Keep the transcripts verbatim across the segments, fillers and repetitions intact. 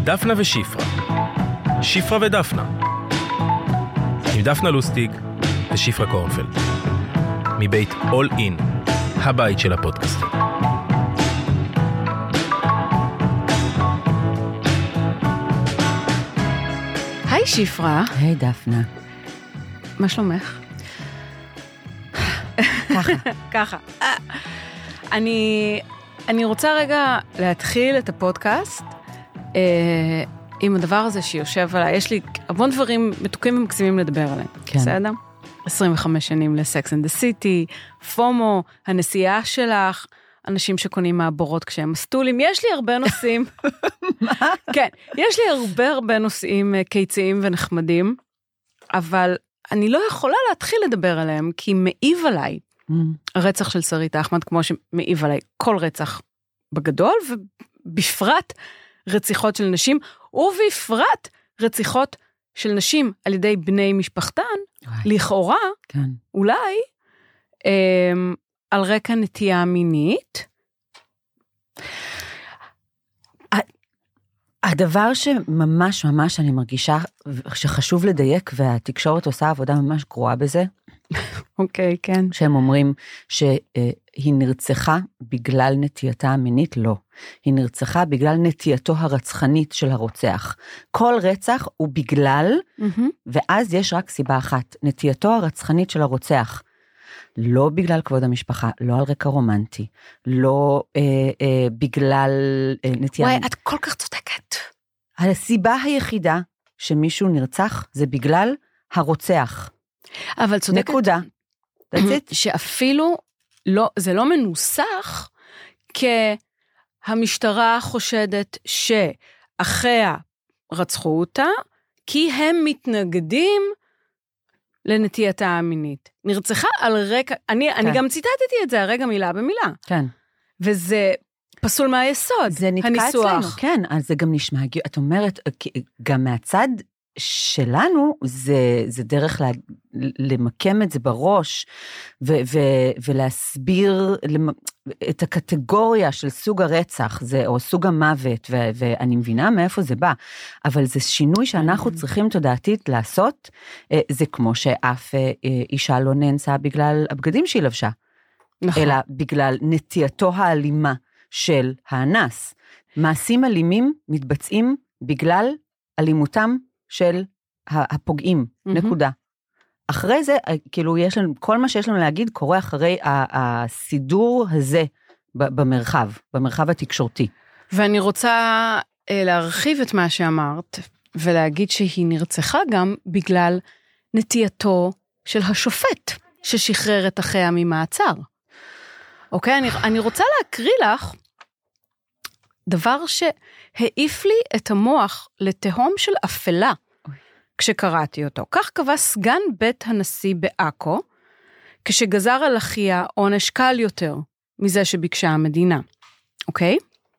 דפנה ושפרה. שפרה ודפנה. עם דפנה לוסטיג ושפרה קורנפלד. מבית All In, הבית של הפודקאסטים. היי שפרה. היי דפנה. מה שלומך? ככה. ככה. אני, אני רוצה רגע להתחיל את הפודקאסט אה, עם הדבר הזה שיושב עליי. יש לי המון דברים מתוקים ומקסימים לדבר עליהם. כן. בסדר? עשרים וחמש שנים לסקס אנד דה סיטי, פומו, הנסיעה שלך, אנשים שקונים מעבורות כשהם מסטולים. יש לי הרבה נושאים. מה? כן, יש לי הרבה הרבה נושאים קיציים ונחמדים, אבל אני לא יכולה להתחיל לדבר עליהם, כי מעיב עליי הרצח של שרית אחמד, כמו שמעיב עליי כל רצח בגדול, ובפרט רציחות של נשים, ובפרט רציחות של נשים על ידי בני משפחתן, לכאורה, כן. אולי, אה, על רקע נטייה מינית. הדבר שממש ממש אני מרגישה שחשוב לדייק, והתקשורת עושה עבודה ממש גרועה בזה, אוקיי, כן. שהם אומרים שהיא נרצחה בגלל נטייתה המינית, לא. היא נרצחה בגלל נטייתו הרצחנית של הרוצח. כל רצח הוא בגלל, ואז יש רק סיבה אחת, נטייתו הרצחנית של הרוצח. לא בגלל כבוד המשפחה, לא על רקע רומנטי, לא אה, אה, בגלל אה, נטייה... וואי, את כל כך צודקת. הסיבה היחידה שמישהו נרצח זה בגלל הרוצח. אבל צודקת... נקודה. שאפילו לא, זה לא מנוסח, כהמשטרה חושדת שאחיה רצחו אותה, כי הם מתנגדים לנטייתה המינית. נרצחה על רקע, אני, כן. אני גם ציטטתי את זה, הרגע מילה במילה. כן. וזה פסול מהיסוד, זה נתקע הניסוח. אצלנו, כן, אז זה גם נשמע, את אומרת, גם מהצד שלנו, זה, זה דרך לה, למקם את זה בראש, ו, ו, ולהסביר את הקטגוריה של סוג הרצח, זה, או סוג המוות, ו, ואני מבינה מאיפה זה בא, אבל זה שינוי שאנחנו צריכים תודעתית לעשות, זה כמו שאף אישה לא נאנסה בגלל הבגדים שהיא לבשה, נכון. אלא בגלל נטייתו האלימה של האנס. מעשים אלימים מתבצעים בגלל אלימותם של הפוגעים, mm-hmm. נקודה. אחרי זה, כאילו, יש לנו, כל מה שיש לנו להגיד קורה אחרי הסידור הזה במרחב, במרחב התקשורתי. ואני רוצה אה, להרחיב את מה שאמרת, ולהגיד שהיא נרצחה גם בגלל נטייתו של השופט, ששחרר את אחיה ממעצר. אוקיי, אני, אני רוצה להקריא לך, דבר שהעיף לי את המוח לתהום של אפלה, כשקראתי אותו. כך קבע סגן בית הנשיא בעכו, כשגזר על אחיה עונש קל יותר מזה שביקשה המדינה. אוקיי?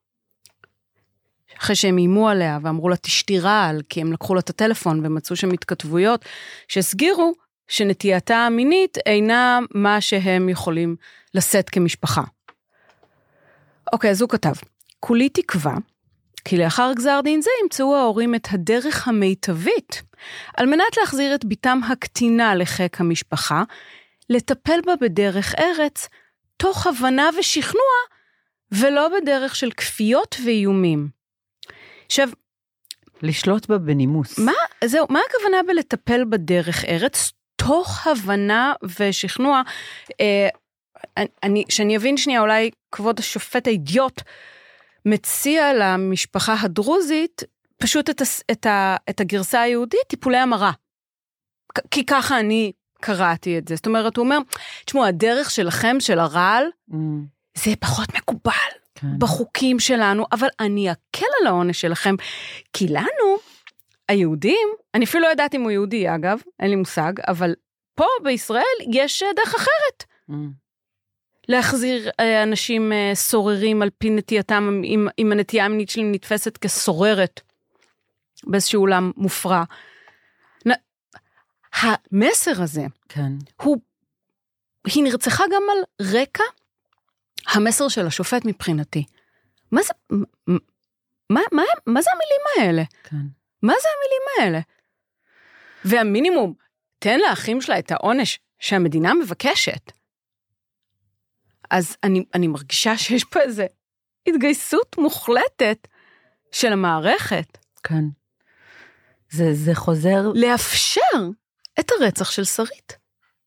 אחרי שהם אימו עליה ואמרו לה תשתי רעל, כי הם לקחו לה את הטלפון ומצאו שם התכתבויות, שהסגירו שנטייתה המינית אינה מה שהם יכולים לשאת כמשפחה. אוקיי, אז הוא כתב, כולי תקווה, כי לאחר גזר דין זה ימצאו ההורים את הדרך המיטבית, על מנת להחזיר את ביתם הקטינה לחיק המשפחה, לטפל בה בדרך ארץ, תוך הבנה ושכנוע, ולא בדרך של כפיות ואיומים. עכשיו, לשלוט בה בנימוס. מה, זהו, מה הכוונה בלטפל בדרך ארץ, תוך הבנה ושכנוע? אה, אני, שאני אבין שנייה, אולי כבוד השופט האידיוט, מציע למשפחה הדרוזית, פשוט את, את, את הגרסה היהודית, טיפולי המרה. כי ככה אני קראתי את זה. זאת אומרת, הוא אומר, תשמעו, הדרך שלכם, של הרעל, mm. זה פחות מקובל כן. בחוקים שלנו, אבל אני אקל על העונש שלכם, כי לנו, היהודים, אני אפילו לא יודעת אם הוא יהודי, אגב, אין לי מושג, אבל פה בישראל יש דרך אחרת. Mm. להחזיר אנשים סוררים על פי נטייתם, אם, אם הנטייה המינית שלי נתפסת כסוררת, באיזשהו עולם מופרע. המסר הזה, כן. הוא, היא נרצחה גם על רקע המסר של השופט מבחינתי. מה זה, מה, מה, מה זה המילים האלה? כן. מה זה המילים האלה? והמינימום, תן לאחים שלה את העונש שהמדינה מבקשת. אז אני, אני מרגישה שיש פה איזה התגייסות מוחלטת של המערכת. כן. זה, זה חוזר... לאפשר את הרצח של שרית.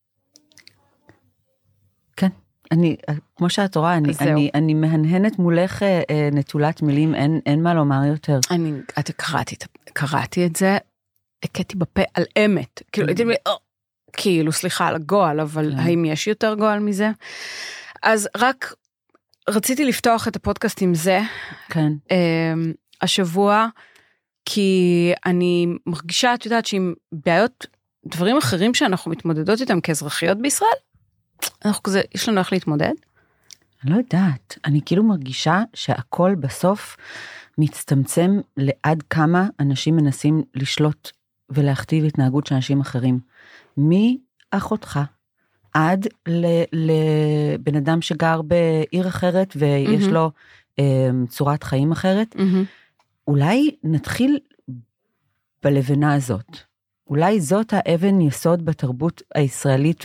כן. אני, כמו שאת רואה, אני, אני, אני מהנהנת מולך אה, נטולת מילים, אין, אין מה לומר יותר. אני, את קראתי, קראתי את זה, הקטתי בפה על אמת. כאילו, הייתי לי, כאילו, סליחה על הגועל, אבל האם יש יותר גועל מזה? אז רק רציתי לפתוח את הפודקאסט עם זה. כן. השבוע, כי אני מרגישה, את יודעת, שעם בעיות, דברים אחרים שאנחנו מתמודדות איתם כאזרחיות בישראל, אנחנו כזה, יש לנו איך להתמודד? אני לא יודעת, אני כאילו מרגישה שהכל בסוף מצטמצם לעד כמה אנשים מנסים לשלוט ולהכתיב התנהגות של אנשים אחרים. מאחותך עד לבן אדם שגר בעיר אחרת ויש mm-hmm. לו אה, צורת חיים אחרת. Mm-hmm. אולי נתחיל בלבנה הזאת. אולי זאת האבן יסוד בתרבות הישראלית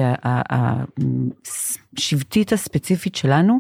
והשבטית הספציפית שלנו.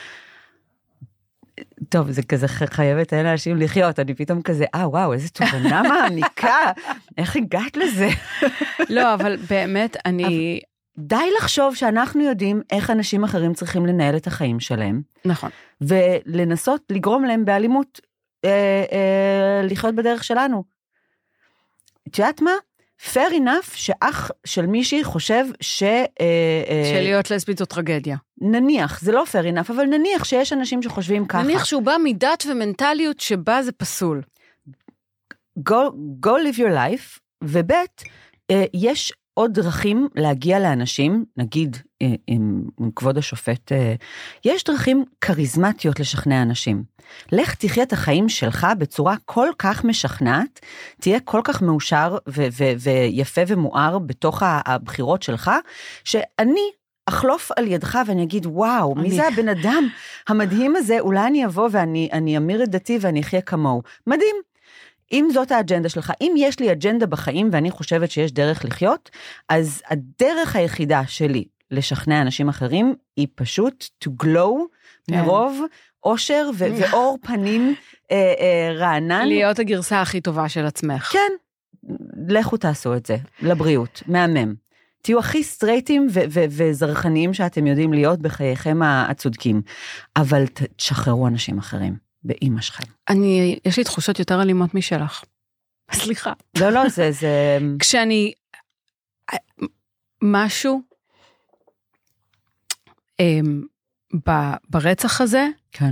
טוב, זה כזה חייבת אלה אנשים לחיות, אני פתאום כזה, אה וואו, איזה תובנה מעמיקה, איך הגעת לזה? לא, אבל באמת אני... די לחשוב שאנחנו יודעים איך אנשים אחרים צריכים לנהל את החיים שלהם. נכון. ולנסות לגרום להם באלימות אה, אה, לחיות בדרך שלנו. את יודעת מה? fair enough שאח של מישהי חושב ש... שלהיות לסבית זו טרגדיה. נניח, זה לא fair enough, אבל נניח שיש אנשים שחושבים ככה. נניח שהוא בא מדת ומנטליות שבה זה פסול. Go, go live your life, ובית, יש עוד דרכים להגיע לאנשים, נגיד עם, עם כבוד השופט, יש דרכים קריזמטיות לשכנע אנשים. לך תחיה את החיים שלך בצורה כל כך משכנעת, תהיה כל כך מאושר ו- ו- ויפה ומואר בתוך הבחירות שלך, שאני אחלוף על ידך ואני אגיד, וואו, מי זה הבן אדם המדהים הזה, אולי אני אבוא ואני אני אמיר את דתי ואני אחיה כמוהו. מדהים. אם זאת האג'נדה שלך, אם יש לי אג'נדה בחיים ואני חושבת שיש דרך לחיות, אז הדרך היחידה שלי לשכנע אנשים אחרים, היא פשוט to glow מרוב אושר ו- ואור פנים אה, אה, רענן. להיות הגרסה הכי טובה של עצמך. כן, לכו תעשו את זה, לבריאות, מהמם. תהיו הכי סטרייטים ו- ו- וזרחניים שאתם יודעים להיות בחייכם הצודקים, אבל תשחררו אנשים אחרים. באמא שלכם. אני, יש לי תחושות יותר אלימות משלך. סליחה. לא, לא, זה, זה... כשאני, משהו, ב, ברצח הזה, כן.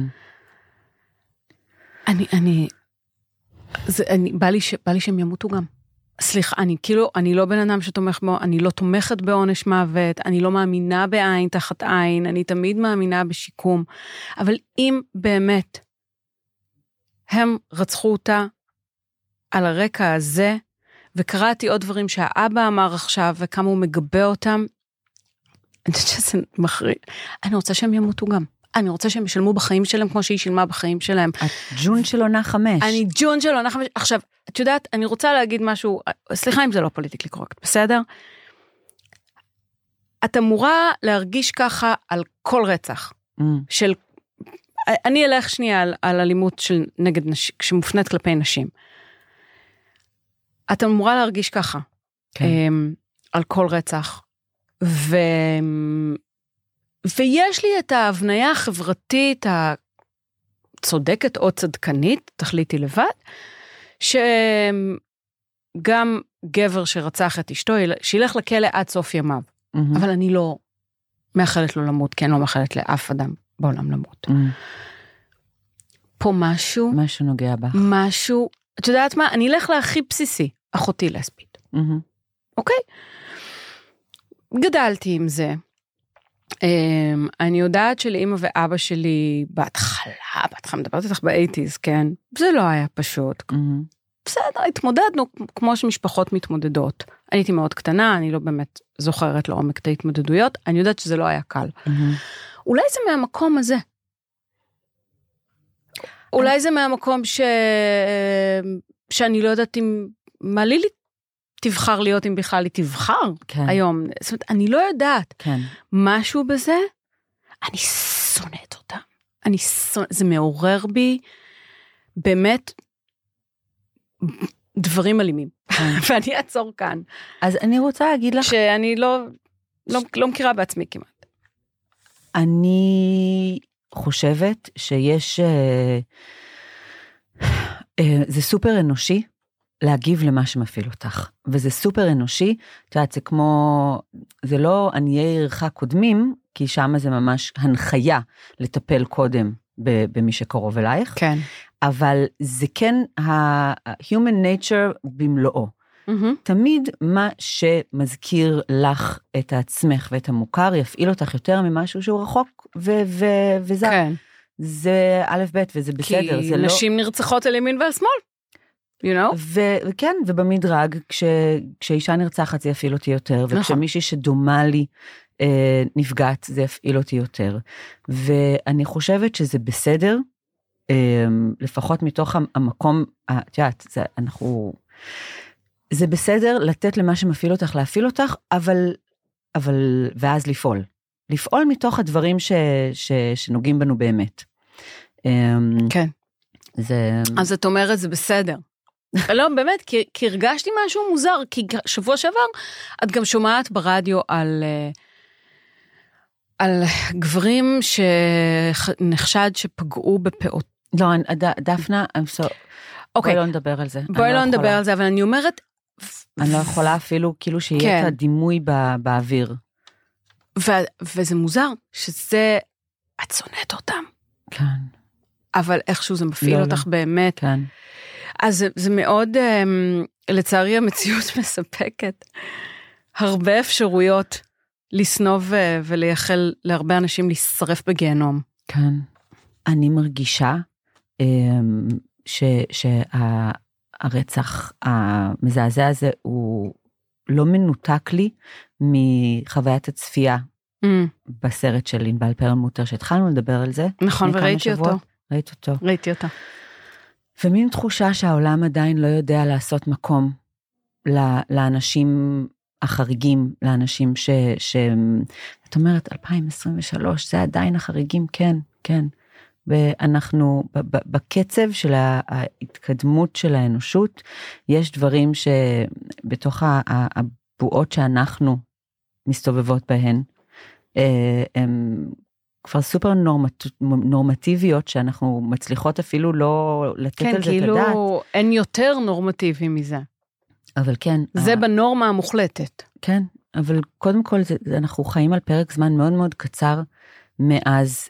אני, אני, זה, אני, בא לי, ש, בא לי שהם ימותו גם. סליחה, אני כאילו, אני לא בן אדם שתומך בו, אני לא תומכת בעונש מוות, אני לא מאמינה בעין תחת עין, אני תמיד מאמינה בשיקום, אבל אם באמת, הם רצחו אותה על הרקע הזה, וקראתי עוד דברים שהאבא אמר עכשיו, וכמה הוא מגבה אותם, אני חושבת שזה מחריד. אני רוצה שהם ימותו גם. אני רוצה שהם ישלמו בחיים שלהם, כמו שהיא שילמה בחיים שלהם. את ג'ון של עונה חמש. אני ג'ון של עונה חמש. עכשיו, את יודעת, אני רוצה להגיד משהו, סליחה אם זה לא פוליטיקלי קורקט, בסדר? את אמורה להרגיש ככה על כל רצח, mm. של... אני אלך שנייה על, על אלימות של נגד נשים, שמופנית כלפי נשים. את אמורה להרגיש ככה, כן. על כל רצח, ו... ויש לי את ההבניה החברתית הצודקת או צדקנית, תחליטי לבד, שגם גבר שרצח את אשתו, שילך לכלא עד סוף ימיו, mm-hmm. אבל אני לא מאחלת לו למות, כי אני לא מאחלת לאף אדם בעולם למות. Mm. פה משהו, משהו נוגע בך. משהו, את יודעת מה? אני אלך להכי בסיסי, אחותי לסבית. Mm-hmm. אוקיי? גדלתי עם זה. Um, אני יודעת שלאמא ואבא שלי, בהתחלה, בהתחלה מדברת איתך באייטיז, כן? זה לא היה פשוט. Mm-hmm. בסדר, התמודדנו כמו שמשפחות מתמודדות. אני הייתי מאוד קטנה, אני לא באמת זוכרת לעומק את ההתמודדויות, אני יודעת שזה לא היה קל. Mm-hmm. אולי זה מהמקום הזה. אולי זה מהמקום ש... שאני לא יודעת אם... מה לילי תבחר להיות אם בכלל היא תבחר כן. היום. זאת אומרת, אני לא יודעת. כן. משהו בזה, אני שונאת אותה. אני שונאת, זה מעורר בי באמת דברים אלימים. ואני אעצור כאן. אז אני רוצה להגיד לך... שאני לא, לא, לא מכירה בעצמי כמעט. אני חושבת שיש... אה, אה, זה סופר אנושי להגיב למה שמפעיל אותך. וזה סופר אנושי, את יודעת, זה כמו... זה לא עניי עירך קודמים, כי שם זה ממש הנחיה לטפל קודם במי שקרוב אלייך. כן. אבל זה כן ה-human nature במלואו. Mm-hmm. תמיד מה שמזכיר לך את עצמך ואת המוכר, יפעיל אותך יותר ממשהו שהוא רחוק ו- ו- וזה. כן. זה א' ב' וזה בסדר. כי זה נשים לא... נרצחות על ימין ועל שמאל. You know? ו- וכן, ובמדרג, כש- כשאישה נרצחת זה יפעיל אותי יותר, נכון. וכשמישהי שדומה לי אה, נפגעת זה יפעיל אותי יותר. ואני חושבת שזה בסדר, אה, לפחות מתוך המקום, את יודעת, זה, אנחנו... זה בסדר לתת למה שמפעיל אותך, להפעיל אותך, אבל, אבל, ואז לפעול. לפעול מתוך הדברים ש, ש, שנוגעים בנו באמת. כן. זה... אז את אומרת, זה בסדר. לא, באמת, כי, כי הרגשתי משהו מוזר, כי שבוע שעבר, את גם שומעת ברדיו על, על גברים שנחשד שפגעו בפעוט. לא, דפנה, I'm so... בואי לא נדבר על זה. בואי לא נדבר על זה, אבל אני אומרת... אני לא יכולה אפילו כאילו שיהיה את הדימוי באוויר. וזה מוזר, שזה, את שונאת אותם. כן. אבל איכשהו זה מפעיל אותך באמת. כן. אז זה מאוד, לצערי המציאות מספקת, הרבה אפשרויות לסנוב ולייחל להרבה אנשים להישרף בגיהנום. כן. אני מרגישה שהרצח המזעזע הזה הוא לא מנותק לי מחוויית הצפייה mm. בסרט של ענבל פרלמוטר, שהתחלנו לדבר על זה. נכון, וראיתי אותו. ראית אותו. ראיתי אותו. ומין תחושה שהעולם עדיין לא יודע לעשות מקום לאנשים החריגים, לאנשים ש... ש... את אומרת, אלפיים עשרים ושלוש, זה עדיין החריגים, כן, כן. ואנחנו, בקצב של ההתקדמות של האנושות, יש דברים שבתוך הבועות שאנחנו מסתובבות בהן, הם כבר סופר נורמט, נורמטיביות, שאנחנו מצליחות אפילו לא לתת כן, על זה כאילו את הדעת. כן, כאילו אין יותר נורמטיבי מזה. אבל כן. זה ה... בנורמה המוחלטת. כן, אבל קודם כל, זה, אנחנו חיים על פרק זמן מאוד מאוד קצר, מאז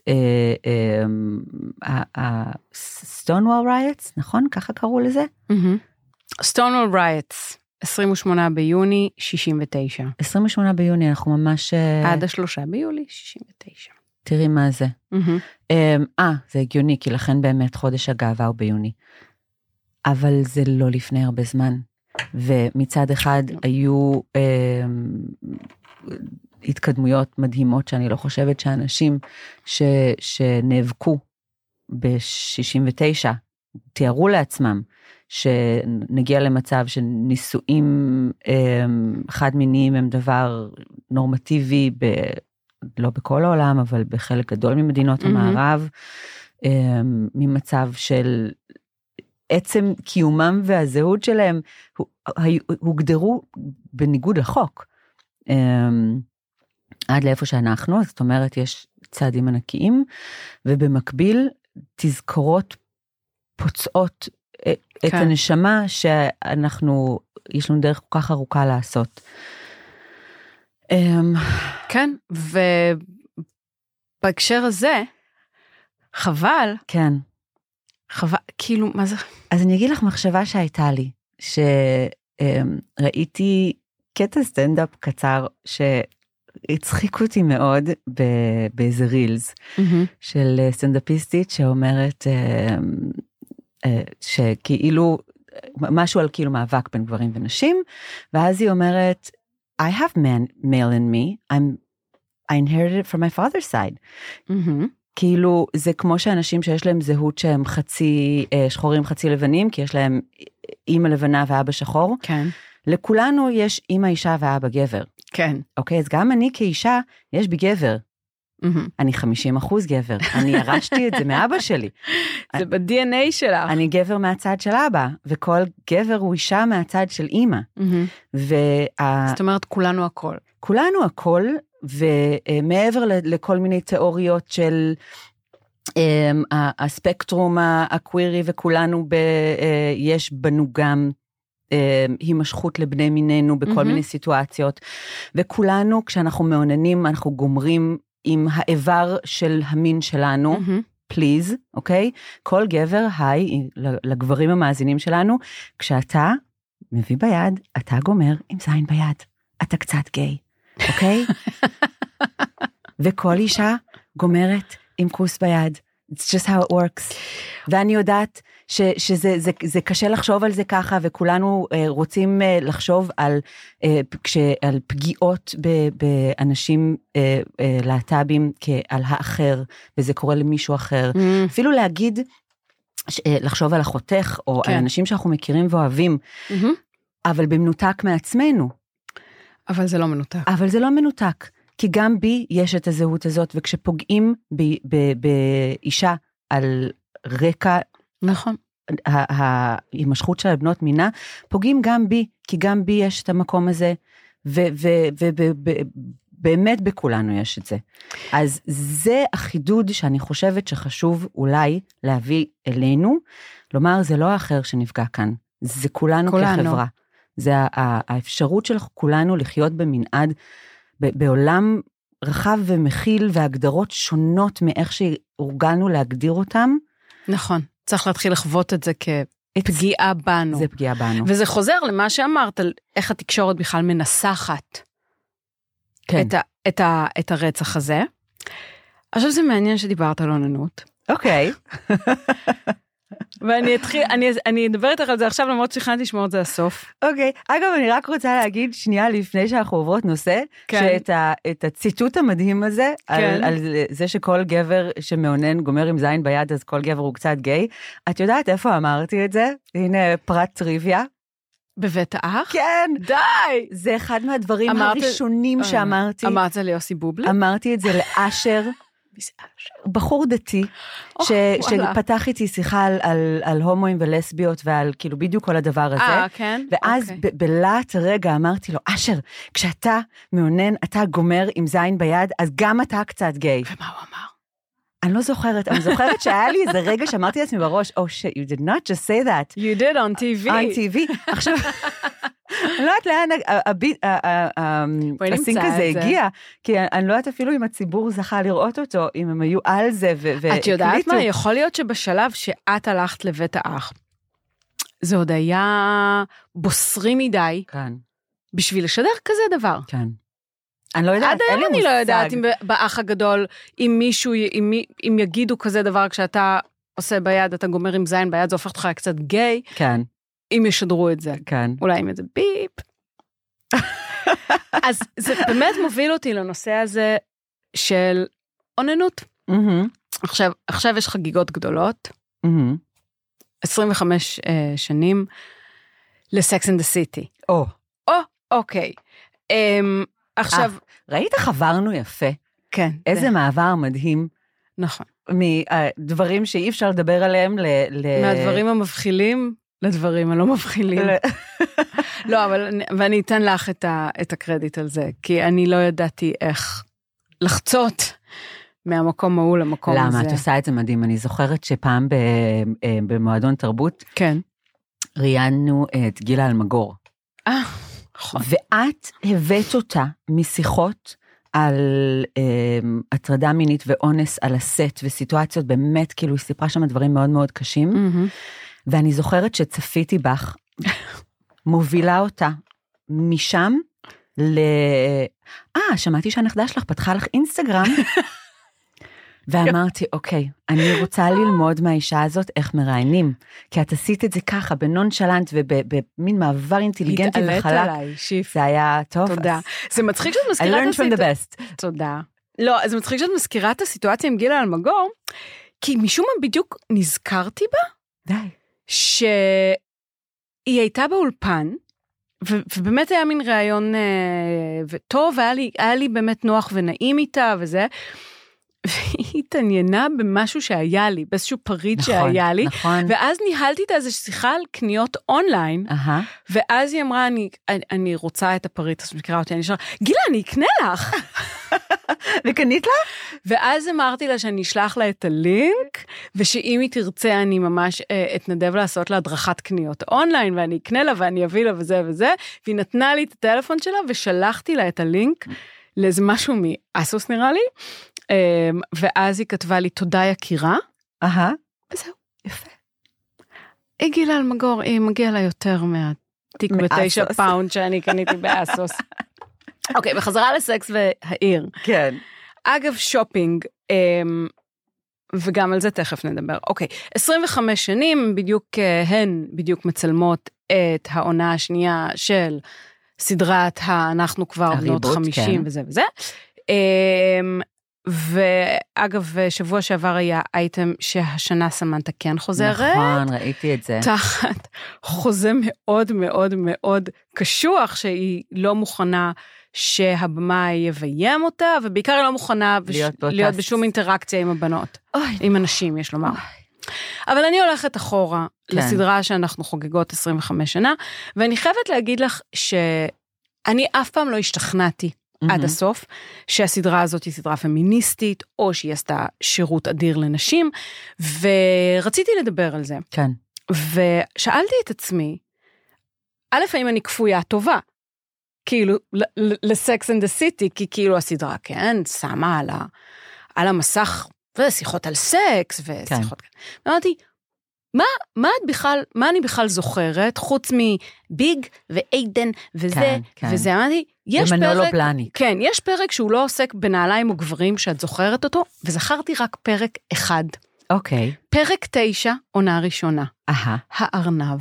סטונוול רייטס, נכון? ככה קראו לזה? סטונוול רייטס, עשרים ושמונה ביוני שישים ותשע. עשרים ושמונה ביוני, אנחנו ממש... עד השלושה ביולי שישים ותשע. תראי מה זה. אה, זה הגיוני, כי לכן באמת חודש הגאווה הוא ביוני. אבל זה לא לפני הרבה זמן. ומצד אחד היו... התקדמויות מדהימות שאני לא חושבת שאנשים ש, שנאבקו ב-שישים ותשע תיארו לעצמם שנגיע למצב שנישואים חד מיניים הם דבר נורמטיבי, ב, לא בכל העולם, אבל בחלק גדול ממדינות mm-hmm. המערב, ממצב של עצם קיומם והזהות שלהם הוגדרו בניגוד לחוק. עד לאיפה שאנחנו, זאת אומרת, יש צעדים ענקיים, ובמקביל, תזכורות פוצעות כן. את הנשמה, שאנחנו, יש לנו דרך כל כך ארוכה לעשות. כן, ובהקשר הזה, חבל, כן. חבל, כאילו, מה זה? אז אני אגיד לך מחשבה שהייתה לי, שראיתי קטע סטנדאפ קצר, ש... הצחיק אותי מאוד באיזה רילס של סטנדאפיסטית שאומרת שכאילו משהו על כאילו מאבק בין גברים ונשים, ואז היא אומרת, I have man, male in me, I'm, I inherited it from my father's side. כאילו, זה כמו שאנשים שיש להם זהות שהם חצי שחורים, חצי לבנים, כי יש להם אמא לבנה ואבא שחור. כן. לכולנו יש אמא אישה ואבא גבר. כן. אוקיי, אז גם אני כאישה, יש בי גבר. אני חמישים אחוז גבר, אני ירשתי את זה מאבא שלי. זה ב-די אן איי שלך. אני גבר מהצד של אבא, וכל גבר הוא אישה מהצד של אמא. זאת אומרת, כולנו הכל. כולנו הכל, ומעבר לכל מיני תיאוריות של הספקטרום הקווירי, וכולנו יש בנו גם הימשכות לבני מינינו בכל מיני סיטואציות, וכולנו כשאנחנו מעוננים, אנחנו גומרים עם האיבר של המין שלנו, פליז, אוקיי? כל גבר, היי, לגברים המאזינים שלנו, כשאתה מביא ביד, אתה גומר עם זין ביד. אתה קצת גיי, אוקיי? וכל אישה גומרת עם כוס ביד. It's just how it works. ואני יודעת ש, שזה זה, זה קשה לחשוב על זה ככה, וכולנו uh, רוצים uh, לחשוב על, uh, כש, על פגיעות ב, באנשים uh, uh, להט"בים כעל האחר, וזה קורה למישהו אחר. Mm. אפילו להגיד, ש, uh, לחשוב על החותך, או כן. על אנשים שאנחנו מכירים ואוהבים, mm-hmm. אבל במנותק מעצמנו. אבל זה לא מנותק. אבל זה לא מנותק. כי גם בי יש את הזהות הזאת, וכשפוגעים באישה על רקע, נכון. ההימשכות של הבנות מינה, פוגעים גם בי, כי גם בי יש את המקום הזה, ובאמת בכולנו יש את זה. אז זה החידוד שאני חושבת שחשוב אולי להביא אלינו, לומר זה לא האחר שנפגע כאן, זה כולנו, כולנו. כחברה. זה האפשרות של כולנו לחיות במנעד, בעולם רחב ומכיל והגדרות שונות מאיך שהורגלנו להגדיר אותם. נכון, צריך להתחיל לחוות את זה כפגיעה בנו. זה פגיעה בנו. וזה חוזר למה שאמרת, על איך התקשורת בכלל מנסחת כן. את, ה, את, ה, את הרצח הזה. עכשיו זה מעניין שדיברת על אוננות. אוקיי. ואני אתחיל, אני, אני אדבר איתך על זה עכשיו, למרות שכנתי לשמור את זה לסוף. אוקיי, אגב, אני רק רוצה להגיד שנייה לפני שאנחנו עוברות נושא, כן. שאת ה, את הציטוט המדהים הזה, כן. על, על זה שכל גבר שמעונן גומר עם זין ביד, אז כל גבר הוא קצת גיי, את יודעת איפה אמרתי את זה? הנה פרט טריוויה. בבית האח? כן. די! זה אחד מהדברים אמרת, הראשונים שאמרתי. אמרת ליוסי בובלי? אמרתי את זה לאשר. בחור דתי, ש, שפתח איתי שיחה על, על, על הומואים ולסביות, ועל כאילו בדיוק כל הדבר הזה, 아, כן? ואז okay. ב- בלעת רגע אמרתי לו, אשר, כשאתה מעונן, אתה גומר עם זין ביד, אז גם אתה קצת גיי. ומה הוא אמר? אני לא זוכרת, אני זוכרת שהיה לי איזה רגע שאמרתי לעצמי בראש, oh shit, you did not just say that. You did on טי וי. on טי וי. עכשיו, אני לא יודעת לאן הסינק הזה הגיע, כי אני לא יודעת אפילו אם הציבור זכה לראות אותו, אם הם היו על זה והקליטו. את יודעת מה? יכול להיות שבשלב שאת הלכת לבית האח, זה עוד היה בוסרי מדי, בשביל לשדר כזה דבר. כן. אני לא יודעת, אין לי מושג. עד היום אני לא יודעת אם באח הגדול, אם מישהו, אם יגידו כזה דבר, כשאתה עושה ביד, אתה גומר עם זין ביד, זה הופך אותך קצת גיי. כן. אם ישדרו את זה. כן. אולי עם איזה ביפ. אז זה באמת מוביל אותי לנושא הזה של אוננות. עכשיו, עכשיו יש חגיגות גדולות. עשרים וחמש שנים לסקס אנד דה סיטי. או. או, אוקיי. עכשיו... ראית איך עברנו יפה? כן. איזה מעבר מדהים. נכון. מדברים שאי אפשר לדבר עליהם ל... מהדברים המבחילים לדברים הלא מבחילים. לא, אבל ואני אתן לך את הקרדיט על זה, כי אני לא ידעתי איך לחצות מהמקום ההוא למקום הזה. למה? את עושה את זה מדהים. אני זוכרת שפעם במועדון תרבות, כן. ראיינו את גילה אלמגור. אה, נכון. ואת הבאת אותה משיחות על אה, הטרדה מינית ואונס על הסט, וסיטואציות באמת, כאילו, היא סיפרה שם דברים מאוד מאוד קשים, mm-hmm. ואני זוכרת שצפיתי בך, מובילה אותה משם ל... אה, שמעתי שהנכדה שלך פתחה לך אינסטגרם, ואמרתי, אוקיי, אני רוצה ללמוד מהאישה הזאת איך מראיינים, כי את עשית את זה ככה, בנונשלנט ובמין מעבר אינטליגנטי וחלק. התעלת עליי, שיף. זה היה טוב. תודה. זה מצחיק שאת מזכירה את I learned from the best. תודה. לא, אז מצחיק שאת מזכירה את הסיטואציה עם גילה אלמגור, כי משום מה בדיוק נזכרתי בה, די. שהיא הייתה באולפן, ו- ובאמת היה מין רעיון uh, טוב, היה לי, היה לי באמת נוח ונעים איתה וזה, והיא התעניינה במשהו שהיה לי, באיזשהו פריט נכון, שהיה לי, נכון. ואז ניהלתי את איזו שיחה על קניות אונליין, uh-huh. ואז היא אמרה, אני, אני, אני רוצה את הפריט, אז מכירה אותי, אני שואלה, גילה, אני אקנה לך. וקנית לה? ואז אמרתי לה שאני אשלח לה את הלינק, ושאם היא תרצה אני ממש אה, אתנדב לעשות לה הדרכת קניות אונליין, ואני אקנה לה ואני אביא לה וזה וזה, והיא נתנה לי את הטלפון שלה, ושלחתי לה את הלינק לאיזה משהו מאסוס נראה לי, אה, ואז היא כתבה לי תודה יקירה, אהה, וזהו, יפה. היא גילה אלמגור, היא מגיעה לה יותר מהתיק בתשע פאונד שאני קניתי באסוס. אוקיי, בחזרה לסקס והעיר. כן. אגב, שופינג, וגם על זה תכף נדבר. אוקיי, עשרים וחמש שנים, בדיוק, הן בדיוק מצלמות את העונה השנייה של סדרת אנחנו כבר בנות חמישים וזה וזה. ואגב, שבוע שעבר היה אייטם שהשנה סמנטה כן חוזרת. נכון, ראיתי את זה. תחת חוזה מאוד מאוד מאוד קשוח, שהיא לא מוכנה שהבמה יביים אותה, ובעיקר היא לא מוכנה להיות, וש... להיות בשום אינטראקציה עם הבנות. אוי. עם אנשים, יש לומר. אוי. אבל אני הולכת אחורה כן. לסדרה שאנחנו חוגגות עשרים וחמש שנה, ואני חייבת להגיד לך שאני אף פעם לא השתכנעתי mm-hmm. עד הסוף, שהסדרה הזאת היא סדרה פמיניסטית, או שהיא עשתה שירות אדיר לנשים, ורציתי לדבר על זה. כן. ושאלתי את עצמי, א', האם אני כפויה טובה, כאילו, לסקס אנד דה סיטי, כי כאילו הסדרה, כן, שמה על, ה, על המסך, ושיחות על סקס, ושיחות כן. ואמרתי, מה, מה את בכלל, מה אני בכלל זוכרת, חוץ מביג ואיידן וזה, כן, כן. וזה, אמרתי, יש פרק, בלני. כן, יש פרק שהוא לא עוסק בנעליים או גברים, שאת זוכרת אותו, וזכרתי רק פרק אחד. אוקיי. פרק תשע, עונה ראשונה. אהה. הארנב.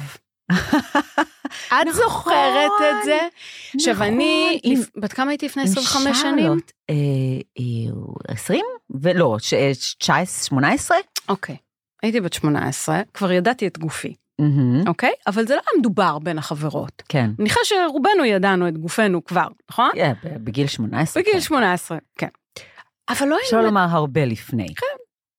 את זוכרת את זה? עכשיו אני, בת כמה הייתי לפני עשרים וחמש שנים? עשרים? ולא, תשע עשרה, שמונה עשרה? אוקיי, הייתי בת שמונה עשרה, כבר ידעתי את גופי, אוקיי? אבל זה לא היה מדובר בין החברות. כן. מניחה שרובנו ידענו את גופנו כבר, נכון? בגיל שמונה עשרה. בגיל שמונה עשרה, כן. אבל לא היינו... אפשר לומר הרבה לפני. כן.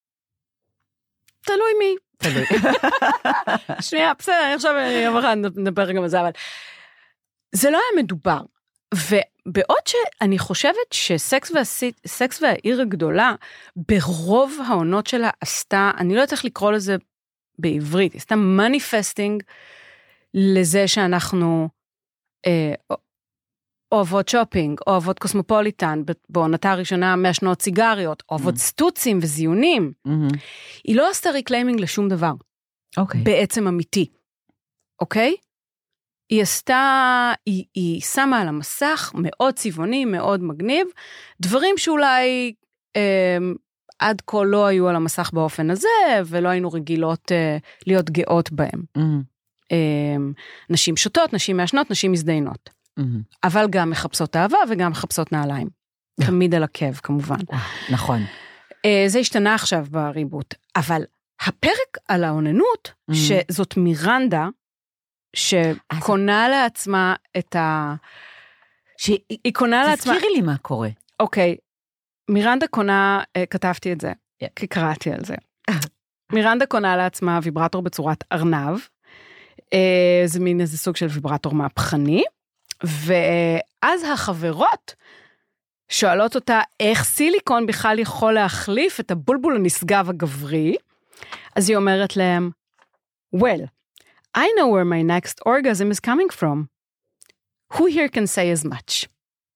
תלוי מי. תלוי. שנייה, בסדר, עכשיו יום אחד נדבר גם על זה, אבל זה לא היה מדובר. ובעוד שאני חושבת שסקס והסית, סקס והעיר הגדולה, ברוב העונות שלה עשתה, אני לא יודעת איך לקרוא לזה בעברית, עשתה מניפסטינג לזה שאנחנו אה, אוהבות שופינג, אוהבות קוסמופוליטן, בעונתה הראשונה מהשנות סיגריות, אוהבות mm-hmm. סטוצים וזיונים. Mm-hmm. היא לא עשתה ריקליימינג לשום דבר. אוקיי. Okay. בעצם אמיתי. אוקיי? Okay? היא עשתה, היא, היא שמה על המסך, מאוד צבעוני, מאוד מגניב, דברים שאולי אה, עד כה לא היו על המסך באופן הזה, ולא היינו רגילות אה, להיות גאות בהם. Mm-hmm. אה, נשים שותות, נשים מעשנות, נשים מזדיינות. Mm-hmm. אבל גם מחפשות אהבה וגם מחפשות נעליים. תמיד על עקב, כמובן. נכון. זה השתנה עכשיו בריבוט. אבל הפרק על העוננות, mm-hmm. שזאת מירנדה, שקונה לעצמה את ה... שהיא קונה לעצמה... תזכירי לי מה קורה. אוקיי. מירנדה קונה, כתבתי את זה, כי קראתי על זה. מירנדה קונה לעצמה ויברטור בצורת ארנב. זה מין איזה סוג של ויברטור מהפכני. ואז החברות שואלות אותה, איך סיליקון בכלל יכול להחליף את הבולבול הנשגב הגברי? אז היא אומרת להם, well, I know where my next orgasm is coming from. Who here can say as much?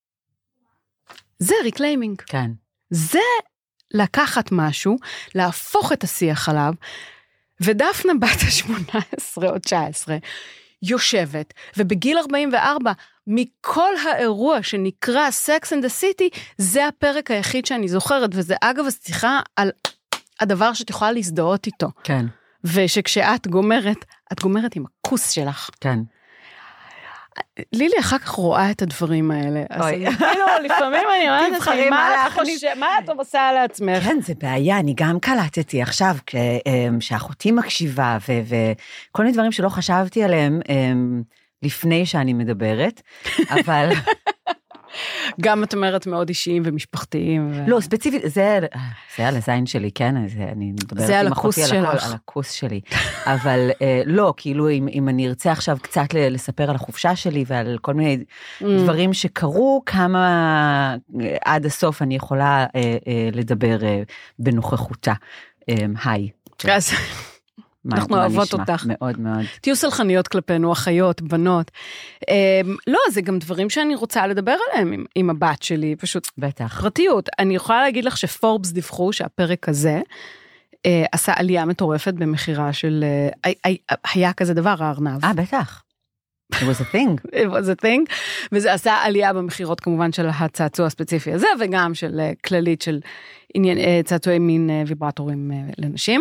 זה ריקליימינג. כן. זה לקחת משהו, להפוך את השיח עליו, ודפנה בת ה-שמונה עשרה או תשע עשרה, יושבת, ובגיל ארבעים וארבע, מכל האירוע שנקרא Sex and the City, זה הפרק היחיד שאני זוכרת, וזה אגב השיחה על הדבר שאת יכולה להזדהות איתו. כן. ושכשאת גומרת, את גומרת עם הכוס שלך. כן. לילי אחר כך רואה את הדברים האלה. אז כאילו, לפעמים אני רואה את זה, מה את עושה לעצמך? כן, זה בעיה, אני גם קלטתי עכשיו, שאחותי מקשיבה, וכל מיני דברים שלא חשבתי עליהם, לפני שאני מדברת, אבל... גם את אומרת מאוד אישיים ומשפחתיים. לא, ספציפית, זה על הזין שלי, כן? אני מדברת עם אחותי על הכוס שלי. אבל לא, כאילו, אם אני ארצה עכשיו קצת לספר על החופשה שלי, ועל כל מיני דברים שקרו, כמה עד הסוף אני יכולה לדבר בנוכחותה. היי. אז... אנחנו אוהבות אותך. מאוד מאוד. תהיו סלחניות כלפינו, אחיות, בנות. לא, זה גם דברים שאני רוצה לדבר עליהם עם, עם הבת שלי, פשוט. בטח. פרטיות. אני יכולה להגיד לך שפורבס דיווחו שהפרק הזה עשה עלייה מטורפת במחירה של, היה כזה דבר, הארנב. אה, בטח. It was a thing. It was a thing. וזה עשה עלייה במחירות כמובן של הצעצוע הספציפי הזה, וגם של כללית של עניין, צעצועי מין ויברטורים לנשים.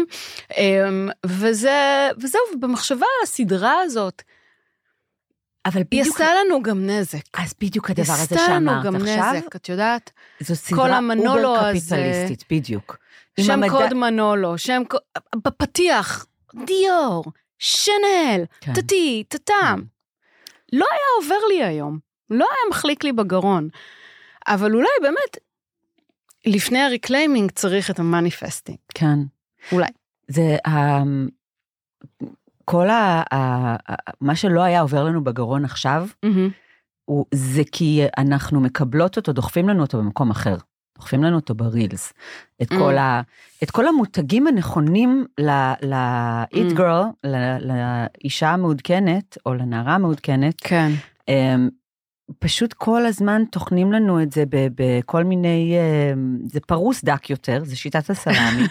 וזה, וזהו, במחשבה על הסדרה הזאת, אבל היא עשה לנו גם נזק. אז בדיוק הדבר הזה שאמרת עכשיו. עשה לנו גם נזק, את יודעת? זו סדרה אובר קפיטליסטית, בדיוק. שם קוד מנולו, שם קוד, בפתיח, דיור, שנל, תתי, תתם. לא היה עובר לי היום, לא היה מחליק לי בגרון, אבל אולי באמת, לפני הריקליימינג צריך את המניפסטינג. כן. אולי. זה, כל ה, מה שלא היה עובר לנו בגרון עכשיו, זה כי אנחנו מקבלות אותו, דוחפים לנו אותו במקום אחר. דוחפים לנו אותו ברילס. את כל ה, את כל המותגים הנכונים ל-it girl, לאישה המעודכנת, או לנערה המעודכנת, כן. פשוט כל הזמן תוכנים לנו את זה בכל מיני, זה פרוס דק יותר, זה שיטת הסלאמי.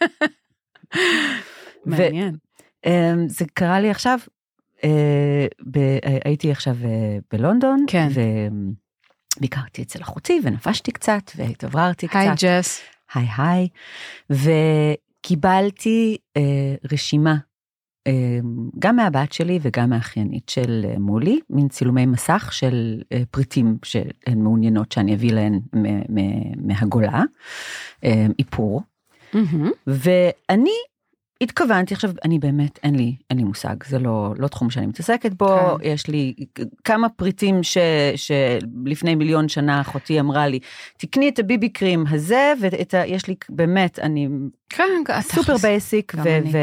מעניין. זה קרה לי עכשיו, הייתי עכשיו בלונדון, כן. ביקרתי אצל אחותי, ונפשתי קצת, והתעבררתי קצת. היי ג'ס. היי היי, וקיבלתי אה, רשימה, אה, גם מהבת שלי, וגם מהאחיינית של אה, מולי, מין צילומי מסך של אה, פריטים, שהן מעוניינות שאני אביא להן מ- מ- מהגולה, אה, איפור, Mm-hmm. ואני, התכוונתי, עכשיו, אני באמת, אין לי, אין לי מושג, זה לא, לא תחום שאני מתעסקת בו, כן. יש לי כמה פריטים ש, שלפני מיליון שנה אחותי אמרה לי, תקני את הביבי קרים הזה, ואת ה, יש לי באמת, אני כן, סופר בייסיק,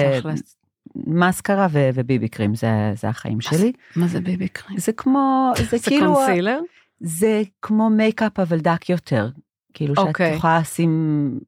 ומסקרה ו, וביבי קרים, זה, זה החיים שלי. מה זה ביבי קרים? זה כמו, זה, זה כאילו, קונסילר? זה כמו מייקאפ, אבל דק יותר, כאילו שאת אוקיי. יכולה לשים,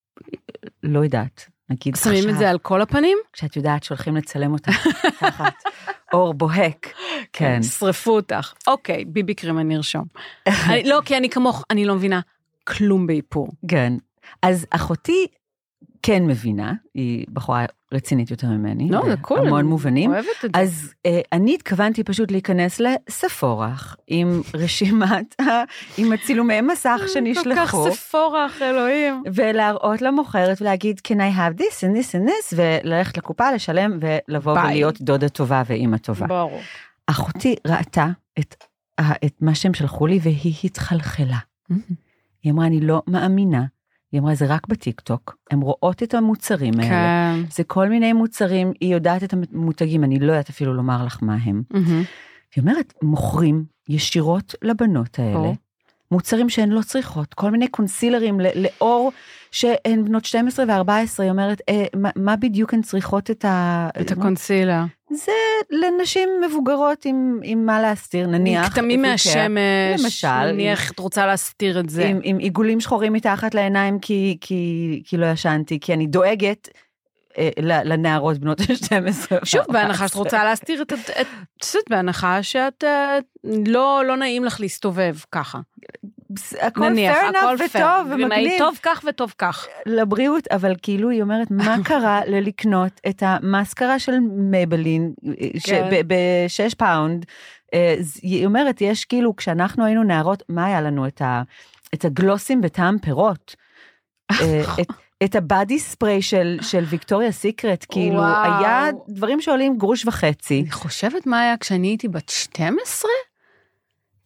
לא יודעת, נגיד שמים חשב. את זה על כל הפנים? כשאת יודעת שהולכים לצלם אותך תחת אור בוהק. כן. שרפו אותך. אוקיי, ביבי קרים אני ארשום. אני, לא, כי אני כמוך, אני לא מבינה כלום באיפור. כן. אז אחותי כן מבינה, היא בחורה רצינית יותר ממני. לא, זה קול. המון מובנים. אוהבת את זה. אז אה, אני התכוונתי פשוט להיכנס לספורח, עם רשימת, עם הצילומי מסך שנשלחו. כל כך ספורח, אלוהים. ולהראות למוכרת ולהגיד, can I have this and this and this, וללכת לקופה, לשלם, ולבוא ביי. ולהיות דודה טובה ואימא טובה. ברור. אחותי ראתה את, את מה שהם שלחו לי, והיא התחלחלה. Mm-hmm. היא אמרה, אני לא מאמינה, היא אמרה, זה רק בטיקטוק, הן רואות את המוצרים האלה, כן. זה כל מיני מוצרים, היא יודעת את המותגים, אני לא יודעת אפילו לומר לך מה הם. Mm-hmm. היא אומרת, מוכרים ישירות לבנות האלה, oh. מוצרים שהן לא צריכות, כל מיני קונסילרים לאור, שהן בנות שתים עשרה ו-ארבע עשרה, היא אומרת, אה, מה, מה בדיוק הן צריכות את ה... את הקונסילר. זה לנשים מבוגרות עם, עם מה להסתיר, נניח. כתמים מהשמש, למשל. נניח את רוצה להסתיר את זה. עם, עם עיגולים שחורים מתחת לעיניים, כי, כי, כי לא ישנתי, כי אני דואגת אה, לנערות בנות ה-שתים עשרה. שוב, בהנחה שאת רוצה להסתיר את... את, את בהנחה שאת לא, לא נעים לך להסתובב ככה. הכל fair enough וטוב ומגניב. טוב כך וטוב כך. לבריאות, אבל כאילו היא אומרת, מה קרה ללקנות את המסקרה של מייבלין, בשש פאונד, היא אומרת, יש כאילו, כשאנחנו היינו נערות, מה היה לנו את הגלוסים בטעם פירות? את הבאדי ספרי של ויקטוריה סיקרט, כאילו, היה דברים שעולים גרוש וחצי. אני חושבת מה היה כשאני הייתי בת שתים עשרה?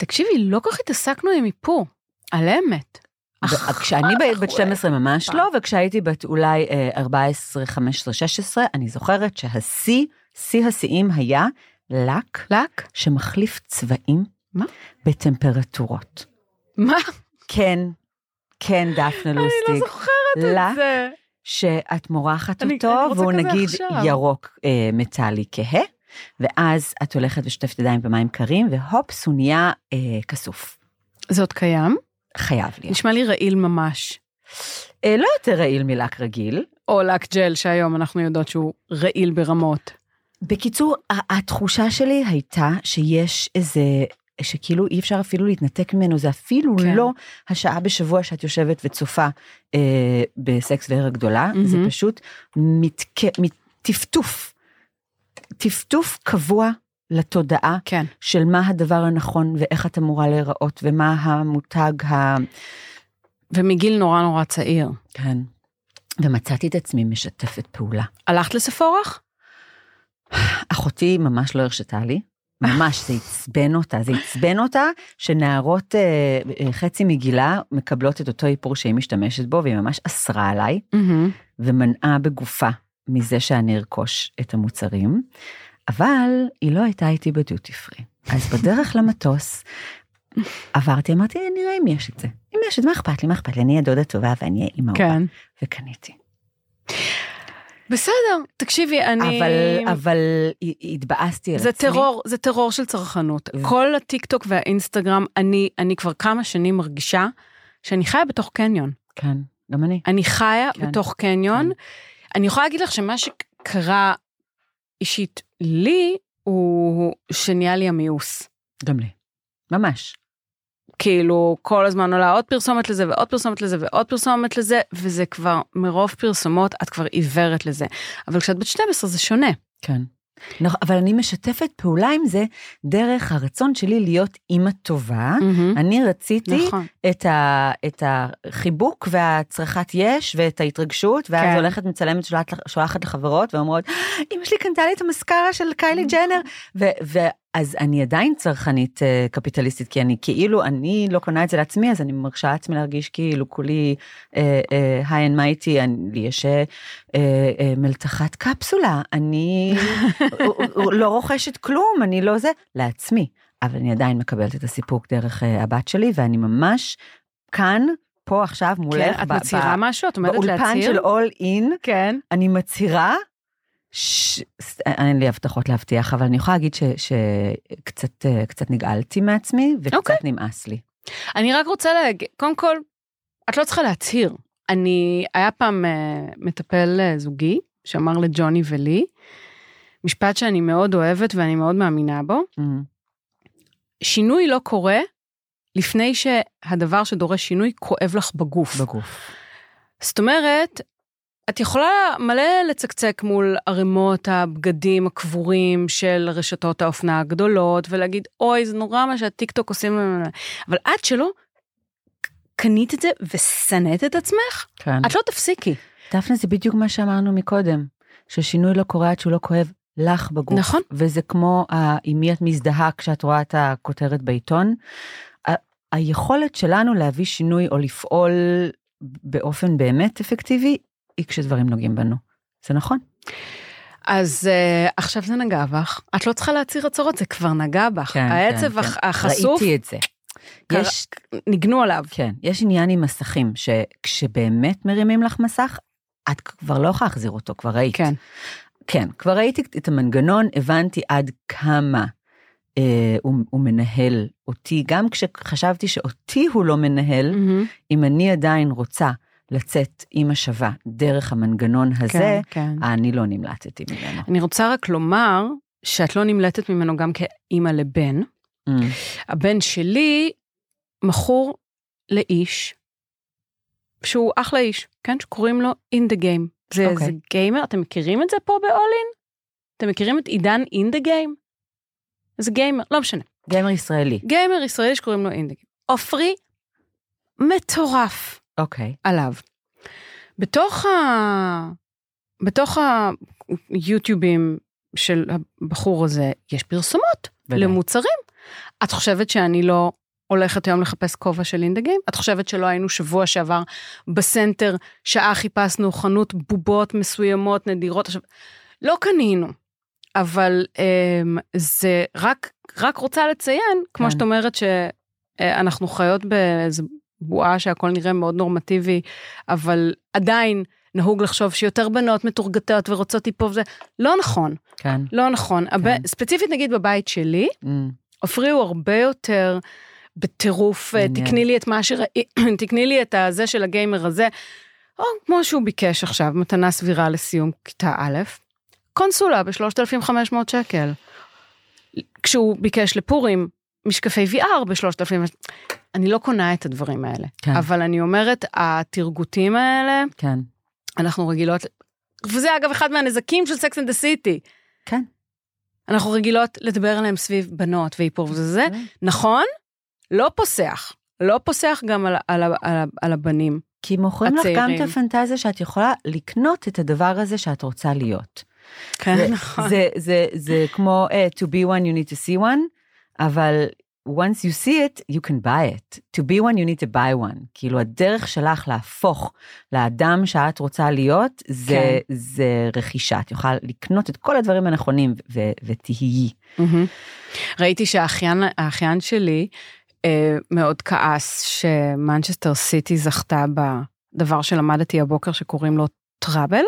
תקשיבי, לא כל כך התעסקנו עם איפור, על האמת. כשאני בת שתים עשרה ממש לא, וכשהייתי בת אולי ארבע עשרה, חמש עשרה, שש עשרה, אני זוכרת שהשיא, שיא השיאים היה לק, לק? שמחליף צבעים מה? בטמפרטורות. מה? כן, כן, דפנה לוסטיק. אני לא זוכרת את זה. שאת מורחת אני, אותו, אני והוא נגיד עכשיו. ירוק אה, מטלי כהה, ואז את הולכת ושטפת ידיים במים קרים, והופס, הוא נהיה אה, כסוף. זה עוד קיים? חייב להיות. נשמע לי רעיל ממש. אה, לא יותר רעיל מלק רגיל. או לק ג'ל, שהיום אנחנו יודעות שהוא רעיל ברמות. בקיצור, התחושה שלי הייתה שיש איזה, שכאילו אי אפשר אפילו להתנתק ממנו, זה אפילו כן. לא השעה בשבוע שאת יושבת וצופה אה, בסקס והרה גדולה, mm-hmm. זה פשוט מתק... טפטוף, טפטוף קבוע לתודעה כן. של מה הדבר הנכון ואיך את אמורה להיראות ומה המותג ה... ומגיל נורא נורא צעיר. כן. ומצאתי את עצמי משתפת פעולה. הלכת לספורח? אחותי ממש לא הרשתה לי, ממש זה הצבן אותה, זה הצבן אותה שנערות אה, חצי מגילה מקבלות את אותו איפור שהיא משתמשת בו, והיא ממש אסרה עליי, Mm-hmm. ומנעה בגופה מזה שאני ארכוש את המוצרים, אבל היא לא הייתה איתי בדיוטי פרי. אז בדרך למטוס, עברתי, אמרתי, נראה אם יש את זה. אם יש את זה, מה אכפת לי, מה אכפת לי, אני הדודה טובה ואני אהיה אימא אופה. כן. וקניתי. בסדר, תקשיבי, אני... אבל, אבל התבאסתי על זה עצמי. טרור, זה טרור של צרכנות. כל הטיק טוק והאינסטגרם, אני, אני כבר כמה שנים מרגישה שאני חיה בתוך קניון. כן, גם אני. אני חיה כן. בתוך קניון. כן. אני יכולה להגיד לך שמה שקרה אישית לי, הוא שנהיה לי המיוס. גם לי. ממש. כאילו, כל הזמן עולה עוד פרסומת לזה, ועוד פרסומת לזה, ועוד פרסומת לזה, וזה כבר, מרוב פרסומות, את כבר עיוורת לזה. אבל כשאת בת שתים עשרה זה שונה. כן. אבל אני משתפת פעולה עם זה, דרך הרצון שלי להיות אימא טובה. Mm-hmm. אני רציתי נכון. את, ה, את החיבוק והצרכת יש, ואת ההתרגשות, ואז כן. הולכת מצלמת שולחת, שולחת לחברות, ואומרות, אמא שלי קנתה לי את המסקרה של קיילי ג'נר, ו... ו אז אני עדיין צרכנית uh, קפיטליסטית, כי אני כאילו, אני לא קונה את זה לעצמי, אז אני מרשה לעצמי להרגיש כאילו כולי היי אנד מייטי, לי יש uh, uh, מלתחת קפסולה, אני לא רוכשת כלום, אני לא זה, לעצמי, אבל אני עדיין מקבלת את הסיפוק דרך uh, הבת שלי, ואני ממש כאן, פה עכשיו מולך, כן, את מצהירה משהו, את עומדת להצהיר? באולפן של אול אין, כן. אני מצהירה, ש... אין לי הבטחות להבטיח, אבל אני יכולה להגיד ש... שקצת קצת נגעלתי מעצמי, וקצת okay. נמאס לי. אני רק רוצה להגיד, קודם כל, את לא צריכה להצהיר. אני, היה פעם uh, מטפל uh, זוגי, שאמר לג'וני ולי, משפט שאני מאוד אוהבת ואני מאוד מאמינה בו, mm-hmm. שינוי לא קורה, לפני שהדבר שדורש שינוי כואב לך בגוף. בגוף. זאת אומרת, את יכולה מלא לצקצק מול ערימות הבגדים הקבורים של רשתות האופנה הגדולות, ולהגיד, אוי, זה נורא מה שהטיקטוק עושים, אבל עד שלא קנית את זה וסנית את עצמך, כן. את לא תפסיקי. דפנה, זה בדיוק מה שאמרנו מקודם, ששינוי לא קורה עד שהוא לא כואב לך בגוף. נכון. וזה כמו, עם מי את מזדהה כשאת רואה את הכותרת בעיתון, ה- היכולת שלנו להביא שינוי או לפעול באופן באמת אפקטיבי, היא כשדברים נוגעים בנו. זה נכון? אז uh, עכשיו זה נגע בך. את לא צריכה להצהיר הצהרות, זה כבר נגע בך. כן, העצב כן, החשוף. ראיתי את זה. קר... יש... ניגנו עליו. כן, יש עניין עם מסכים, שכשבאמת מרימים לך מסך, את כבר לא יכולה להחזיר אותו, כבר ראית. כן. כן, כבר ראיתי את המנגנון, הבנתי עד כמה אה, הוא, הוא מנהל אותי, גם כשחשבתי שאותי הוא לא מנהל, mm-hmm. אם אני עדיין רוצה, לצאת אימא שווה דרך המנגנון הזה, כן, כן. אני לא נמלטתי ממנו. אני רוצה רק לומר, שאת לא נמלטת ממנו גם כאימא לבן. Mm. הבן שלי מכור לאיש, שהוא אחלה איש, כן? שקוראים לו In the Game. זה, okay. זה גיימר, אתם מכירים את זה פה באולין? אתם מכירים את עידן In the Game? זה גיימר, לא משנה. גיימר ישראלי. גיימר ישראלי שקוראים לו In the Game. אופרי מטורף. אוקיי. Okay. עליו. בתוך ה... בתוך היוטיובים של הבחור הזה, יש פרסומות ודאי. למוצרים, את חושבת שאני לא הולכת היום לחפש כובע של אינדגיים? את חושבת שלא היינו שבוע שעבר בסנטר, שעה חיפשנו חנות בובות מסוימות, נדירות, עכשיו, לא קנינו, אבל um, זה רק, רק רוצה לציין, כמו שאת אומרת שאנחנו חיות באיזו בועה שהכל נראה מאוד נורמטיבי, אבל עדיין נהוג לחשוב שיותר בנות מתורגתות ורוצות טיפוב, זה לא נכון. כן. לא נכון. כן. הבא, ספציפית נגיד בבית שלי, mm. הפריעו הרבה יותר בטירוף, תקני לי את מה שראי, תקני לי את הזה של הגיימר הזה, או כמו שהוא ביקש עכשיו, מתנה סבירה לסיום כיתה א', קונסולה ב-שלושת אלפים וחמש מאות שקל. כשהוא ביקש לפורים, משקפי וי אר ב-שלושת אלפים, אני לא קונה את הדברים האלה. כן. אבל אני אומרת, התרגותים האלה, כן. אנחנו רגילות, וזה אגב אחד מהנזקים של Sex and the City. כן. אנחנו רגילות לדבר עליהם סביב בנות ואיפור וזה, כן. נכון? לא פוסח. לא פוסח גם על, על, על, על, על הבנים. כי מוכרים לך גם את הפנטזיה שאת יכולה לקנות את הדבר הזה שאת רוצה להיות. כן, זה, נכון. זה, זה, זה כמו, uh, to be one, you need to see one, אבל once you see it, you can buy it. To be one, you need to buy one. כאילו, הדרך שלך להפוך לאדם שאת רוצה להיות, זה, כן. זה רכישה. את יכולה לקנות את כל הדברים הנכונים ו- ותהיי. Mm-hmm. ראיתי שהאחיין שלי אה, מאוד כעס שמנצ'סטר סיטי זכתה בדבר שלמדתי הבוקר שקוראים לו טראבל.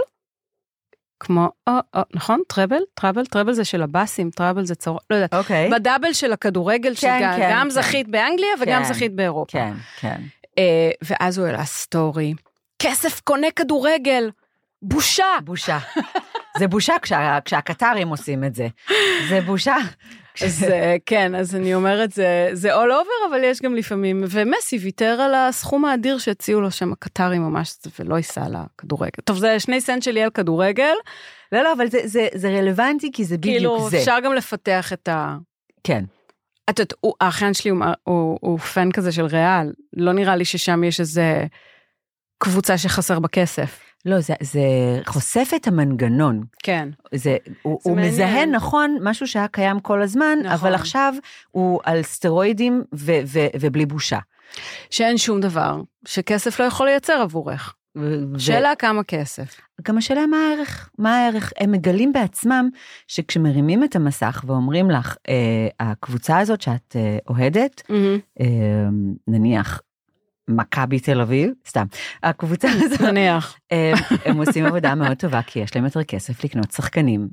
כמו, או, או, נכון? טראבל? טראבל? טראבל זה של הבאסים, טראבל זה צור... לא יודעת. אוקיי. בדאבל של הכדורגל, כן, שגם כן, גם כן. זכית באנגליה וגם כן, זכית באירופה. כן, כן. אה, ואז הוא העלה סטורי. כסף קונה כדורגל. בושה. בושה. זה בושה כשה, כשהקטרים עושים את זה. זה בושה. אז כן, אז אני אומרת, זה, זה all over, אבל יש גם לפעמים, ומסי ויתר על הסכום האדיר שהציעו לו שם הקטרים ממש, ולא ייסע לכדורגל. טוב, זה שני סנט שלי על כדורגל. לא, לא, אבל זה, זה, זה רלוונטי, כי זה בדיוק כאילו, זה. אפשר גם לפתח את ה... כן. את יודעת, האחיין שלי הוא, הוא, הוא פן כזה של ריאל, לא נראה לי ששם יש איזה קבוצה שחסר בכסף. לא, זה, זה חושף את המנגנון. כן. זה, הוא, זה הוא מזהה נכון משהו שהיה קיים כל הזמן, נכון. אבל עכשיו הוא על סטרואידים ו, ו, ובלי בושה. שאין שום דבר, שכסף לא יכול לייצר עבורך. ו... שאלה כמה כסף. גם השאלה מה הערך, מה הערך, הם מגלים בעצמם שכשמרימים את המסך ואומרים לך, אה, הקבוצה הזאת שאת אה, אוהדת, mm-hmm. אה, נניח, מכבי תל אביב, סתם, הקבוצה הזאת, נניח. הם, הם עושים עבודה מאוד טובה, כי יש להם יותר כסף לקנות שחקנים,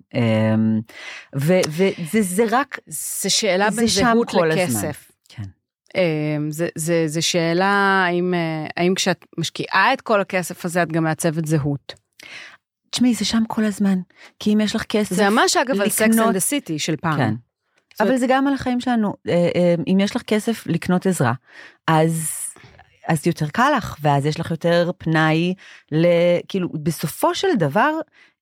וזה זה רק, זה שאלה בין זהות לכסף. כן. זה, זה, זה שאלה, האם, האם כשאת משקיעה את כל הכסף הזה, את גם מעצבת זהות? תשמעי, זה שם כל הזמן, כי אם יש לך כסף, זה ממש אגב על Sex and the City של פעם. כן. אבל זה גם על החיים שלנו, אם יש לך כסף לקנות עזרה, אז... אז יותר קל לך, ואז יש לך יותר פנאי, כאילו, בסופו של דבר,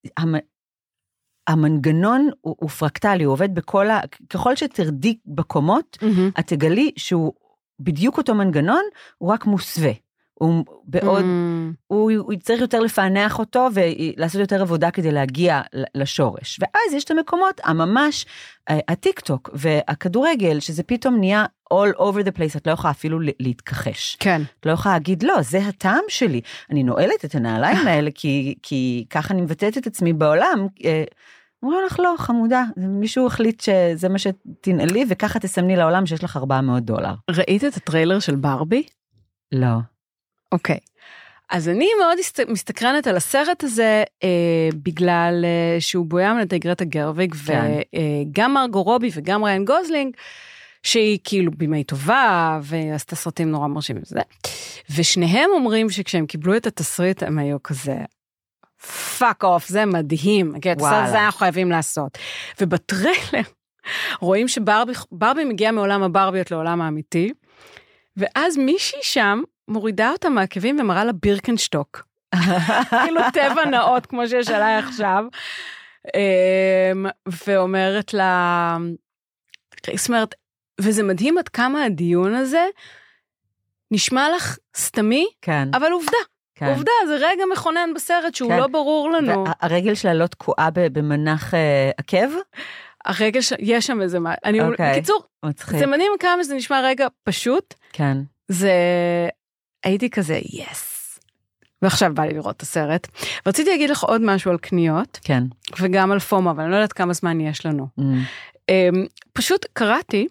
המנגנון הוא, הוא פרקטלי, הוא עובד בכל ה... ככל שתרדי בקומות, mm-hmm. את תגלי שהוא בדיוק אותו מנגנון, הוא רק מוסווה. הוא בעוד, mm. הוא, הוא צריך יותר לפענח אותו, ולעשות יותר עבודה כדי להגיע לשורש. ואז יש את המקומות, הממש, הטיק טוק והכדורגל, שזה פתאום נהיה all over the place, את לא יכולה אפילו להתכחש. כן. את לא יכולה להגיד, לא, זה הטעם שלי. אני נועלת את הנעליים האלה, כי, כי ככה אני מבטאת את עצמי בעולם. אומרים לך, לא, חמודה, מישהו החליט שזה מה שתנעלי, וככה תסמני לעולם שיש לך ארבע מאות דולר. ראית את הטריילר של ברבי? לא. אוקיי. אז אני מאוד מסתקרנת על הסרט הזה, אה, בגלל אה, שהוא בוים על ידי גרטה גרוויג, כן. וגם אה, מרגו רובי וגם ריין גוזלינג, שהיא כאילו בימי טובה, ועשתה סרטים נורא מרשים וזה. ושניהם אומרים שכשהם קיבלו את התסריט, הם היו כזה, פאק אוף, זה מדהים, okay, זה אנחנו חייבים לעשות. ובטריילר, רואים שברבי מגיע מעולם הברביות לעולם האמיתי, ואז מישהי שם, מורידה אותה מהעקבים ומראה לה בירקנשטוק. כאילו טבע נאות, כמו שיש עליי עכשיו. ואומרת לה, זאת אומרת, וזה מדהים עד כמה הדיון הזה, נשמע לך סתמי, כן. אבל עובדה. כן. עובדה, זה רגע מכונן בסרט שהוא כן. לא ברור לנו. והרגל שלה לא תקועה במנח uh, עקב? הרגע, ש... יש שם איזה מה, אני, אוקיי. בקיצור, מצחיק. זה מדהים כמה שזה נשמע רגע פשוט, כן. זה, הייתי כזה, יס. ועכשיו בא לי לראות את הסרט. ורציתי להגיד לך עוד משהו על קניות, כן. וגם על פומו, אבל אני לא יודעת כמה זמן יש לנו. Mm. פשוט קראתי,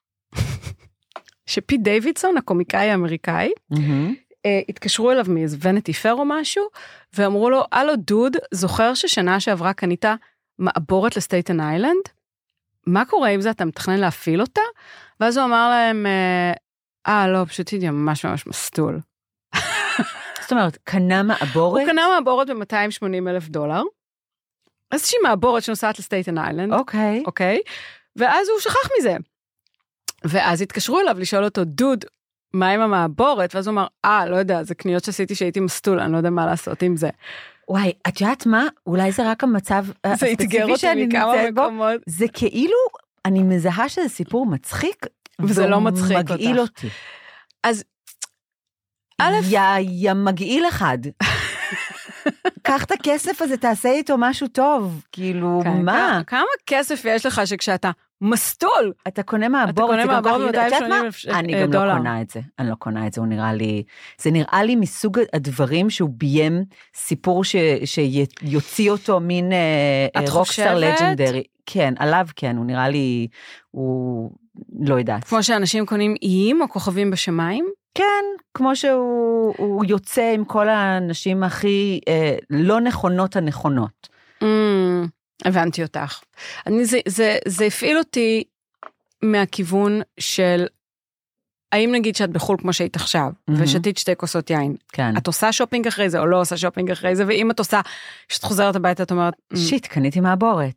שפיט דיווידסון, הקומיקאי האמריקאי, Mm-hmm. התקשרו אליו מאיזה ונטי פייר או משהו, ואמרו לו, אלו דוד, זוכר ששנה שעברה קנית מעבורת לסטייטן איילנד? מה קורה עם זה? אתה מתכנן להפעיל אותה? ואז הוא אמר להם, אה, לא, פשוט הייתי ממש ממש מסטול. זאת אומרת, קנה מעבורת? הוא קנה מעבורת ב-מאתיים ושמונים אלף דולר, איזושהי מעבורת שנוסעת לסטייטן איילנד. אוקיי. אוקיי? ואז הוא שכח מזה. ואז התקשרו אליו לשאול אותו, דוד, מה עם המעבורת? ואז הוא אמר, אה, לא יודע, זה קניות שעשיתי שהייתי מסטול, אני לא יודע מה לעשות עם זה. וואי, את יודעת מה? אולי זה רק המצב הספציפי שאני נמצאת בו. זה כאילו, אני מזהה שזה סיפור מצחיק, וזה לא מצחיק אותך. מגעיל אותי. אז, א', יא, יא מגעיל אחד. קח את הכסף הזה, תעשה איתו משהו טוב. כאילו, מה? כמה כסף יש לך שכשאתה מסטול, אתה קונה מעבורת, אתה קונה מעבורת מאתיים ושמונים אלף דולר. אני גם לא קונה את זה, אני לא קונה את זה, הוא נראה לי, זה נראה לי מסוג הדברים שהוא ביים סיפור שיוציא אותו מין רוקסטאר לג'נדרי. כן, עליו כן, הוא נראה לי, הוא לא יודעת. כמו שאנשים קונים איים או כוכבים בשמיים? כן, כמו שהוא יוצא עם כל האנשים הכי לא נכונות הנכונות. הבנתי אותך. אני, זה, זה, זה הפעיל אותי מהכיוון של, האם נגיד שאת בחול כמו שהיית עכשיו, mm-hmm. ושתית שתי כוסות יין, כן. את עושה שופינג אחרי זה, או לא עושה שופינג אחרי זה, ואם את עושה, כשאת חוזרת הביתה, את אומרת, שיט, קניתי מעבורת.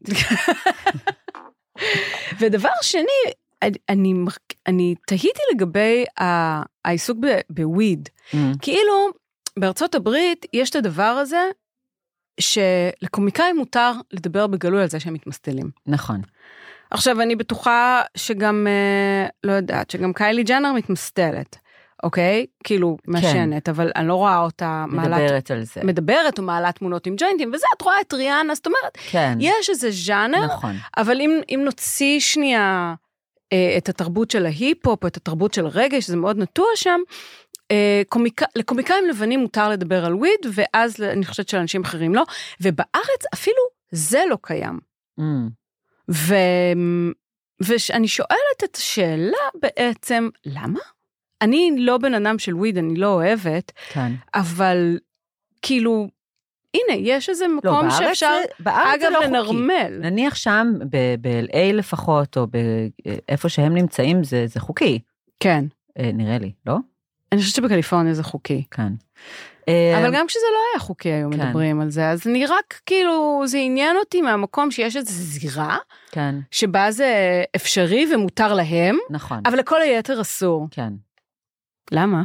ודבר שני, אני, אני, אני תהיתי לגבי העיסוק בוויד, mm-hmm. כאילו, בארצות הברית, יש את הדבר הזה, שלקומיקאים מותר לדבר בגלוי על זה שהם מתמסטלים. נכון. עכשיו, אני בטוחה שגם, לא יודעת, שגם קיילי ג'נר מתמסטלת, אוקיי? כאילו, משנת, כן. אבל אני לא רואה אותה מדברת מעלת, על זה. מדברת או מעלת תמונות עם ג'וינטים, וזה את רואה את ריאנה, זאת אומרת, כן. יש איזה ז'אנר, נכון. אבל אם, אם נוציא שנייה אה, את התרבות של ההיפ-הופ, או את התרבות של רגש, שזה מאוד נטוע שם, קומיקא, לקומיקאים לבנים מותר לדבר על וויד, ואז אני חושבת שלאנשים אחרים לא, ובארץ אפילו זה לא קיים. Mm. ו... ואני שואלת את השאלה בעצם, למה? אני לא בן אדם של וויד, אני לא אוהבת, כן. אבל כאילו, הנה, יש איזה מקום לא, שאפשר, בארץ אגב, לא לנרמל. חוקי. נניח שם, ב-אל איי לפחות, או באיפה שהם נמצאים, זה, זה חוקי. כן. נראה לי, לא? אני חושבת שבקליפורניה זה חוקי. כן. אבל גם כשזה לא היה חוקי היום כן. מדברים על זה, אז אני רק כאילו, זה עניין אותי מהמקום שיש איזו זירה, כן. שבה זה אפשרי ומותר להם, נכון. אבל לכל היתר אסור. כן. למה?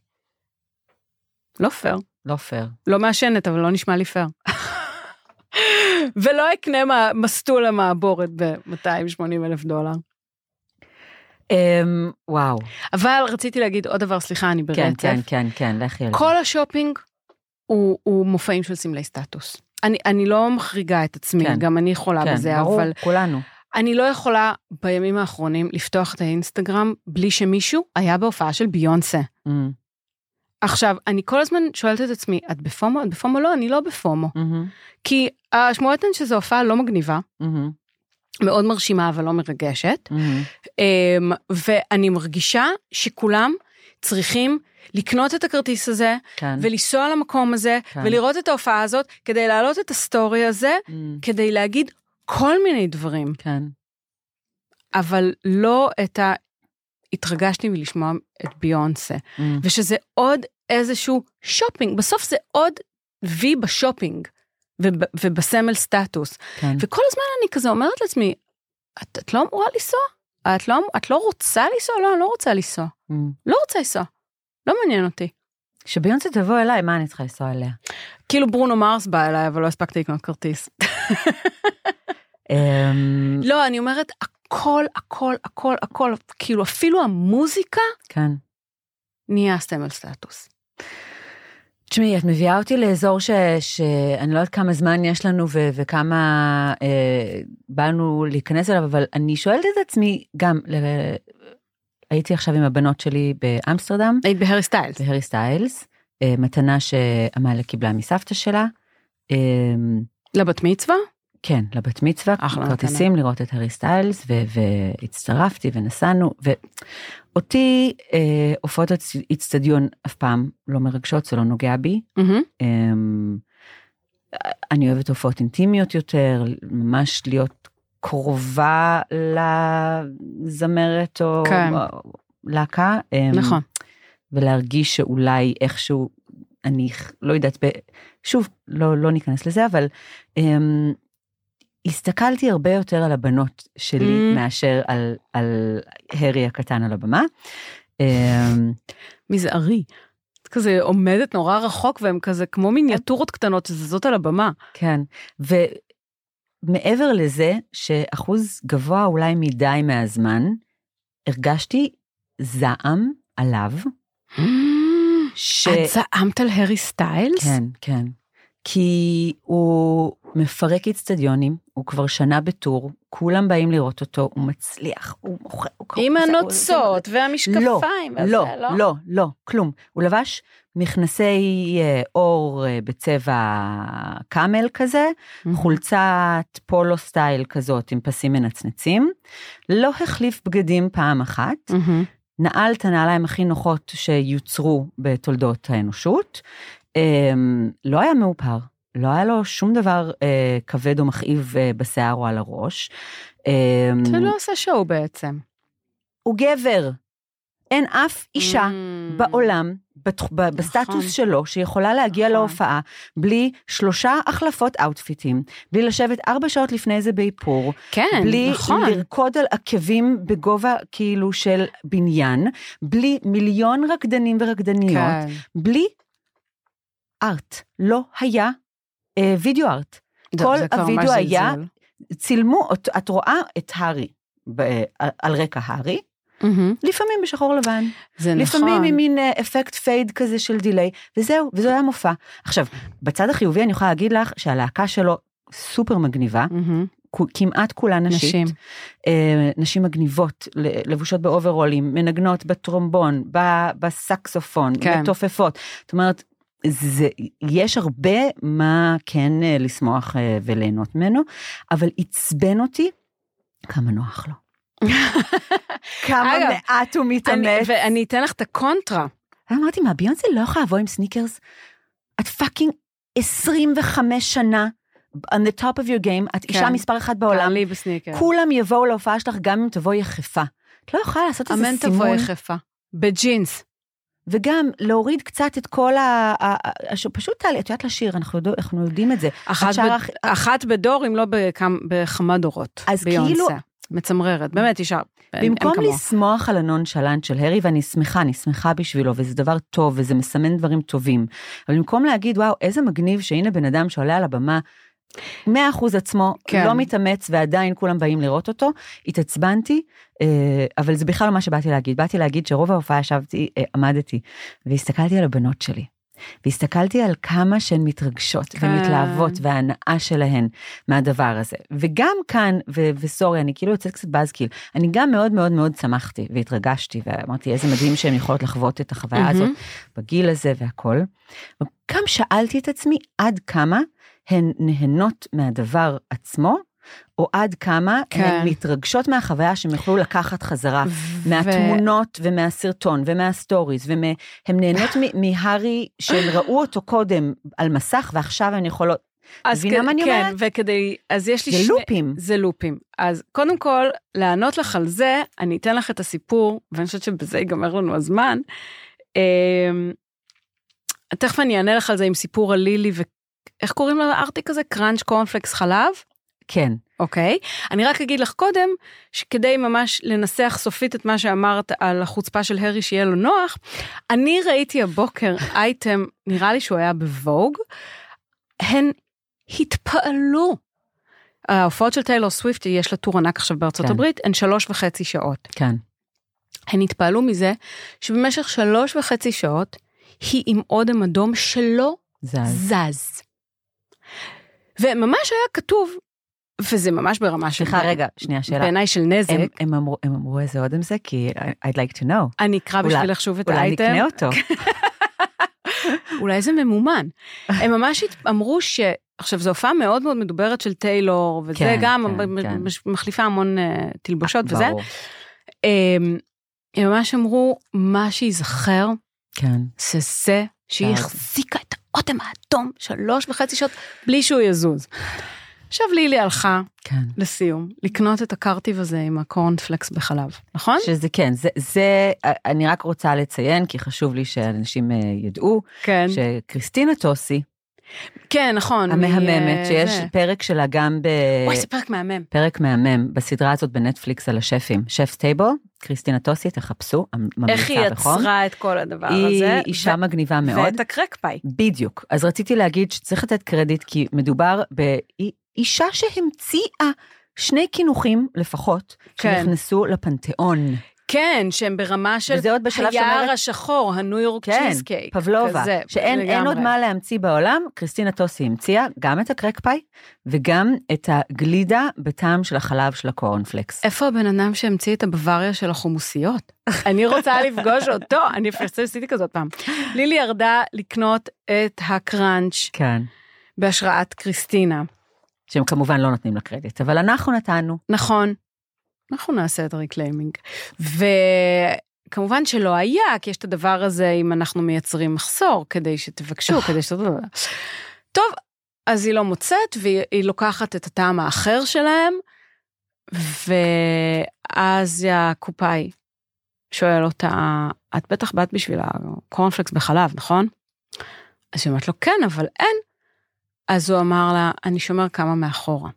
לא פייר. לא פייר. לא מעשנת, אבל לא נשמע לי פייר. ולא אקנה מסטול המעבורת ב-מאתיים ושמונים אלף דולר. Um, וואו. אבל רציתי להגיד עוד דבר, סליחה, אני ברצף. כן, כן, כן, כן, לכי על זה. כל השופינג הוא, הוא מופעים של סמלי סטטוס. אני, אני לא מחריגה את עצמי, כן. גם אני יכולה כן, בזה, ברור, אבל... כולנו. אני לא יכולה בימים האחרונים לפתוח את האינסטגרם, בלי שמישהו היה בהופעה של ביונסה. Mm. עכשיו, אני כל הזמן שואלת את עצמי, את בפומו? את בפומו? לא, אני לא בפומו. Mm-hmm. כי השמועות הן שזו הופעה לא מגניבה, mm-hmm. מאוד מרשימה, אבל לא מרגשת, mm-hmm. ואני מרגישה שכולם צריכים לקנות את הכרטיס הזה, כן. ולנסוע למקום הזה, כן. ולראות את ההופעה הזאת, כדי להעלות את הסטורי הזה, mm. כדי להגיד כל מיני דברים. כן. אבל לא את ה... התרגשתי מלשמוע את ביונסה, mm. ושזה עוד איזשהו שופינג, בסוף זה עוד וי בשופינג, וב, ובסמל סטטוס. כן. וכל הזמן אני כזה אומרת לעצמי, את, את לא אמורה לנסוע? את לא, את לא רוצה לנסוע? לא, אני לא רוצה לנסוע. Mm. לא רוצה לנסוע. לא מעניין אותי. שביונסה תבוא אליי, מה אני צריכה לנסוע אליה? כאילו ברונו מרס בא אליי, אבל לא הספקתי לקנות כרטיס. לא, אני אומרת, הכל, הכל, הכל, הכל, כאילו אפילו המוזיקה, כן. נהיה סמל סטטוס. תשמעי, את מביאה אותי לאזור ש, שאני לא יודעת כמה זמן יש לנו ו, וכמה אה, באנו להיכנס אליו, אבל אני שואלת את עצמי גם, ל, הייתי עכשיו עם הבנות שלי באמסטרדם. היית בהרי סטיילס. בהרי סטיילס, אה, מתנה שעמלה קיבלה מסבתא שלה. אה, לבת מצווה? כן, לבת מצווה, כרטיסים לראות את הרי סטיילס, ו, והצטרפתי ונסענו, ואותי אה, הופעות אצטדיון אף פעם לא מרגשות, זה לא נוגע בי. Mm-hmm. אה, אני אוהבת הופעות אינטימיות יותר, ממש להיות קרובה לזמרת או, כן. או להקה. אה, נכון. ולהרגיש שאולי איכשהו, אני לא יודעת, ב, שוב, לא, לא ניכנס לזה, אבל... אה, הסתכלתי הרבה יותר על הבנות שלי, mm. מאשר על, על הרי הקטן על הבמה. מזערי. את כזה עומדת נורא רחוק, והם כזה כמו מיניאטורות קטנות, שזזות על הבמה. כן, ומעבר לזה, שאחוז גבוה אולי מדי מהזמן, הרגשתי זעם עליו. ש... את זעמת על הרי סטיילס? כן, כן. כי הוא מפרק אצטדיונים, הוא כבר שנה בטור, כולם באים לראות אותו, הוא מצליח, הוא מוכר, הוא עם הנוצות והמשקפיים. לא, לא, לא, לא, לא, כלום. הוא לבש מכנסי אור בצבע קאמל כזה, חולצת פולו סטייל כזאת עם פסים מנצנצים, לא החליף בגדים פעם אחת, נעל את הנעליים הכי נוחות שיוצרו בתולדות האנושות, לא היה מאופר, לא היה לו שום דבר אה, כבד או מכאיב אה, בשיער או על הראש. אה, זה לא עושה שואו בעצם. הוא גבר. אין אף אישה mm. בעולם, בת, ב, נכון. בסטטוס שלו, שיכולה להגיע נכון. להופעה, בלי שלושה החלפות אאוטפיטים, בלי לשבת ארבע שעות לפני זה באיפור, כן, בלי נכון. לרקוד על עקבים בגובה כאילו של בניין, בלי מיליון רקדנים ורקדניות, כן. בלי ארט. לא היה אה, וידאו ארט. כל הוידאו היה, צילמו, את רואה את הרי, ב, על, על רקע הרי, mm-hmm. לפעמים בשחור לבן. זה לפעמים נכון. עם מין אה, אפקט פייד כזה של דיליי, וזהו, וזה היה מופע. עכשיו, בצד החיובי אני יכולה להגיד לך, שהלהקה שלו סופר מגניבה, mm-hmm. כמעט כולה נשית, נשים, אה, נשים מגניבות, לבושות באוברולים, מנגנות בטרומבון, בסקסופון, כן. בתופפות, זאת אומרת, זה, יש הרבה מה כן לשמוח וליהנות ממנו, אבל עצבן אותי כמה נוח לו. כמה אגב, מעט הוא מתאמץ. אני, ואני אתן לך את הקונטרה. אמרתי, מה, ביונסה לא יכולה לבוא עם סניקרס? את פאקינג עשרים וחמש שנה, on the top of your game, את כן. אישה מספר אחת בעולם, כולם יבואו להופעה שלך גם אם תבואי יחפה. את לא יכולה לעשות איזה סימון. אמן תבואי יחפה, בג'ינס. וגם להוריד קצת את כל ה... פשוט תעלי, את יודעת לשיר, אנחנו יודעים את זה. אחת בדור, אם לא בכמה דורות. אז כאילו... מצמררת, באמת אישה. במקום לשמוח על הנונשלנט של הרי, ואני שמחה, אני שמחה בשבילו, וזה דבר טוב, וזה מסמן דברים טובים. אבל במקום להגיד, וואו, איזה מגניב שהנה בן אדם שעולה על הבמה, מאה אחוז עצמו, כן. לא מתאמץ, ועדיין כולם באים לראות אותו, התעצבנתי, אבל זה בכלל לא מה שבאתי להגיד. באתי להגיד שרוב ההופעה ישבתי, עמדתי, והסתכלתי על הבנות שלי, והסתכלתי על כמה שהן מתרגשות, כן. ומתלהבות, וההנאה שלהן מהדבר הזה. וגם כאן, ו- וסורי, אני כאילו יוצאת קצת בזקיל, אני גם מאוד מאוד מאוד שמחתי, והתרגשתי, ואמרתי איזה מדהים שהן יכולות לחוות את החוויה mm-hmm. הזאת, בגיל הזה והכל. וגם שאלתי את עצמי, עד כמה הן נהנות מהדבר עצמו, או עד כמה כן. הן מתרגשות מהחוויה שהם יכלו לקחת חזרה, ו... מהתמונות ומהסרטון ומהסטוריז, והן נהנות מהרי שהם ראו אותו קודם על מסך, ועכשיו הן יכולות, מבינה מה אני כן, אומרת? וכדי, אז יש לי זה שני... לופים. זה לופים. אז קודם כל, לענות לך על זה, אני אתן לך את הסיפור, ואני חושבת שבזה ייגמר לנו הזמן. תכף אני אענה לך על זה עם סיפור על לילי, ואיך קוראים לארטיק הזה? קראנץ' קורנפלקס חלב? כן. אוקיי. אני רק אגיד לך קודם, שכדי ממש לנסח סופית את מה שאמרת על החוצפה של הרי שיהיה לו נוח, אני ראיתי הבוקר אייטם, נראה לי שהוא היה בווג, הן התפעלו. ההופעות של טיילור סוויפט, יש לה טור ענק עכשיו בארצות כן. הברית, הן שלוש וחצי שעות. כן. הן התפעלו מזה, שבמשך שלוש וחצי שעות, היא עם אודם אדום שלא זז. זז. וממש היה כתוב, וזה ממש ברמה של... סליחה, רגע, שנייה, שאלה. בעיניי של נזק. הם, הם, אמרו, הם אמרו איזה אודם זה, כי I'd like to know. אני אקרא בשביל לחשוב את האייטם. אולי נקנה אותו. אולי זה ממומן. הם ממש אמרו ש... עכשיו, זו הופעה מאוד מאוד מדוברת של טיילור, וזה כן, גם כן, כן. מחליפה המון uh, תלבושות וזה. ברור. הם, הם ממש אמרו, מה שיזכר, כן. זה זה שהיא החזיקה את האודם האדום שלוש וחצי שעות, בלי שהוא יזוז. עכשיו לילי הלכה, כן. לסיום, לקנות את הקרטיב הזה עם הקורנפלקס בחלב, נכון? שזה כן, זה, זה, אני רק רוצה לציין, כי חשוב לי שאנשים ידעו, כן. שקריסטינה טוסי, כן, נכון. המהממת, שיש זה. פרק שלה גם ב... אוי, זה פרק מהמם. פרק מהמם, בסדרה הזאת בנטפליקס על השפים, שף טייבל, קריסטינה טוסי, תחפשו, ממליצה איך היא בחום. יצרה את כל הדבר היא הזה. אישה ו... מגניבה מאוד. ואת הקרק פאי. בדיוק. אז רציתי להגיד שצריך לתת קרדיט, כי מדובר באישה שהמציאה שני כינוחים לפחות, כן. שנכנסו לפנתיאון. כן, שהם ברמה של וזה עוד בשלב היער שאומרת... השחור, הניו יורק כן, צ'יזקייק. פבלובה, כזה, שאין אין עוד מה להמציא בעולם, קריסטינה טוסי המציאה גם את הקרק פאי, וגם את הגלידה בטעם של החלב של הקורנפלקס. איפה הבן אדם שהמציא את הבוואריה של החומוסיות? אני רוצה לפגוש אותו, אני אפשר עשיתי כזאת פעם. לילי ירדה לקנות את הקראנץ' כן. בהשראת קריסטינה. שהם כמובן לא נותנים לה קרדיט, אבל אנחנו נתנו. נכון. אנחנו נעשה את הריקליימינג. וכמובן שלא היה, כי יש את הדבר הזה אם אנחנו מייצרים מחסור, כדי שתבקשו, כדי שת... טוב, אז היא לא מוצאת, והיא לוקחת את הטעם האחר שלהם, ואז הקופאי שואל אותה, את בטח באת בשביל הקורנפלקס בחלב, נכון? אז היא אומרת לו, כן, אבל אין. אז הוא אמר לה, אני שומר כמה מאחורה.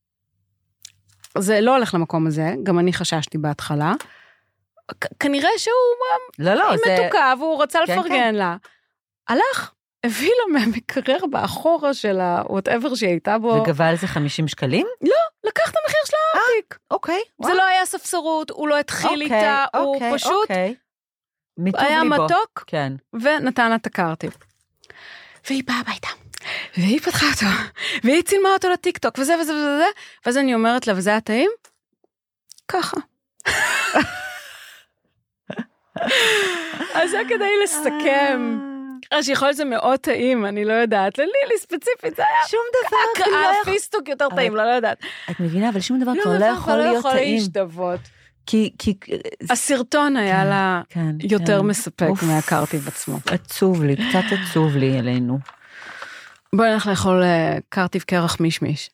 זה לא הולך למקום הזה, גם אני חששתי בהתחלה. כנראה שהוא לא, לא, זה... מתוקה, והוא רצה כן, לפרגן כן. לה. הלך, הביא לו מהמקרר באחורה של ה-whatever שהיא הייתה בו. וגבה על זה חמישים שקלים? לא, לקח את המחיר של הארטיק. אוקיי. זה לא היה ספסרות, הוא לא התחיל איתה, הוא פשוט היה מתוק, כן. ונתן לה את הקרטיב. והיא באה הביתה. והיא פתחה אותו, והיא צילמה אותו לטיקטוק, וזה וזה וזה, ואז אני אומרת לה, וזה היה טעים? ככה. אז זה כדי לסכם. אז שיכול להיות זה מאוד טעים, אני לא יודעת. ללילי ספציפית, זה היה... שום דבר כבר לא יכול... הפיסטוק יותר טעים, לא יודעת. את מבינה, אבל שום דבר כבר לא יכול להיות טעים. לא יכול להשתוות. כי... הסרטון היה לה יותר מספק מהקרטיב עצמו. עצוב לי, קצת עצוב לי אלינו. בואי נלך לאכול קרטיב קרח מישמיש.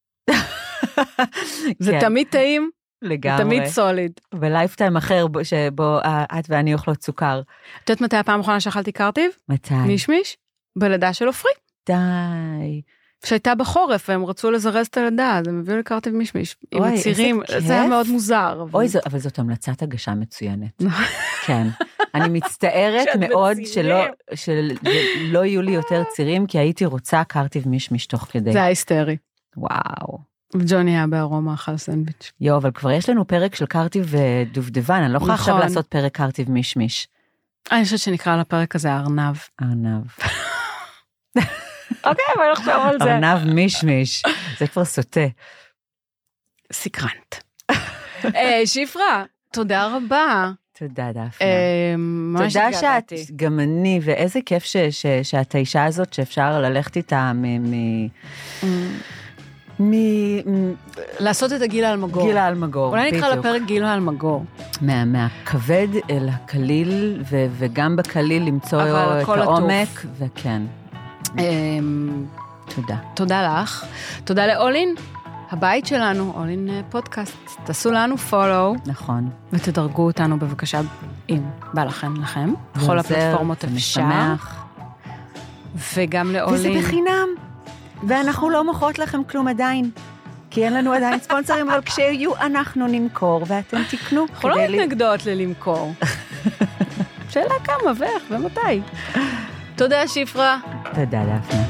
זה תמיד טעים, לגמרי. תמיד סוליד. ולייפטיים אחר שבו את ואני אוכלות סוכר. את יודעת מתי הפעם האחרונה שאכלתי קרטיב? מתי? מישמיש? בלידה של עופרי. די. שהייתה בחורף והם רצו לזרז את הלידה, אז הם הביאו לקרטיב מישמיש. עם הצירים, זה היה מאוד מוזר. אוי, אבל זאת המלצת הגשה מצוינת. כן. אני מצטערת מאוד שלא יהיו לי יותר צירים, כי הייתי רוצה קרטיב מישמיש תוך כדי. זה היה היסטרי. וואו. וג'וני היה בארומה אחל סנדוויץ'. יו, אבל כבר יש לנו פרק של קרטיב ודובדבן, אני לא יכולה עכשיו לעשות פרק קרטיב מישמיש. אני חושבת שנקרא לפרק הזה ארנב. ארנב. אוקיי, אבל נחשוב על זה. ארנב מישמיש, זה כבר סוטה. סקרנט. שפרה, תודה רבה. תודה דפנה. תודה שאת, גם אני, ואיזה כיף שאת האישה הזאת שאפשר ללכת איתה מ... לעשות את הגיל האלמגור. גיל האלמגור, אולי נקרא לפרק גיל האלמגור. מהכבד אל הקליל, וגם בקליל למצוא את העומק, וכן. תודה. תודה לך. תודה לאולין, הבית שלנו, אולין פודקאסט. תעשו לנו פולו. נכון. ותדרגו אותנו בבקשה, אם בא לכם לכם. בכל הפלטפורמות אפשר. וגם לאולין. וזה בחינם. ואנחנו לא מוכרות לכם כלום עדיין. כי אין לנו עדיין ספונסרים, אבל כשיהיו אנחנו נמכור, ואתם תקנו. אנחנו לא מתנגדות ללמכור. שאלה כמה ואיך ומתי. תודה שפרה. תודה דפנה.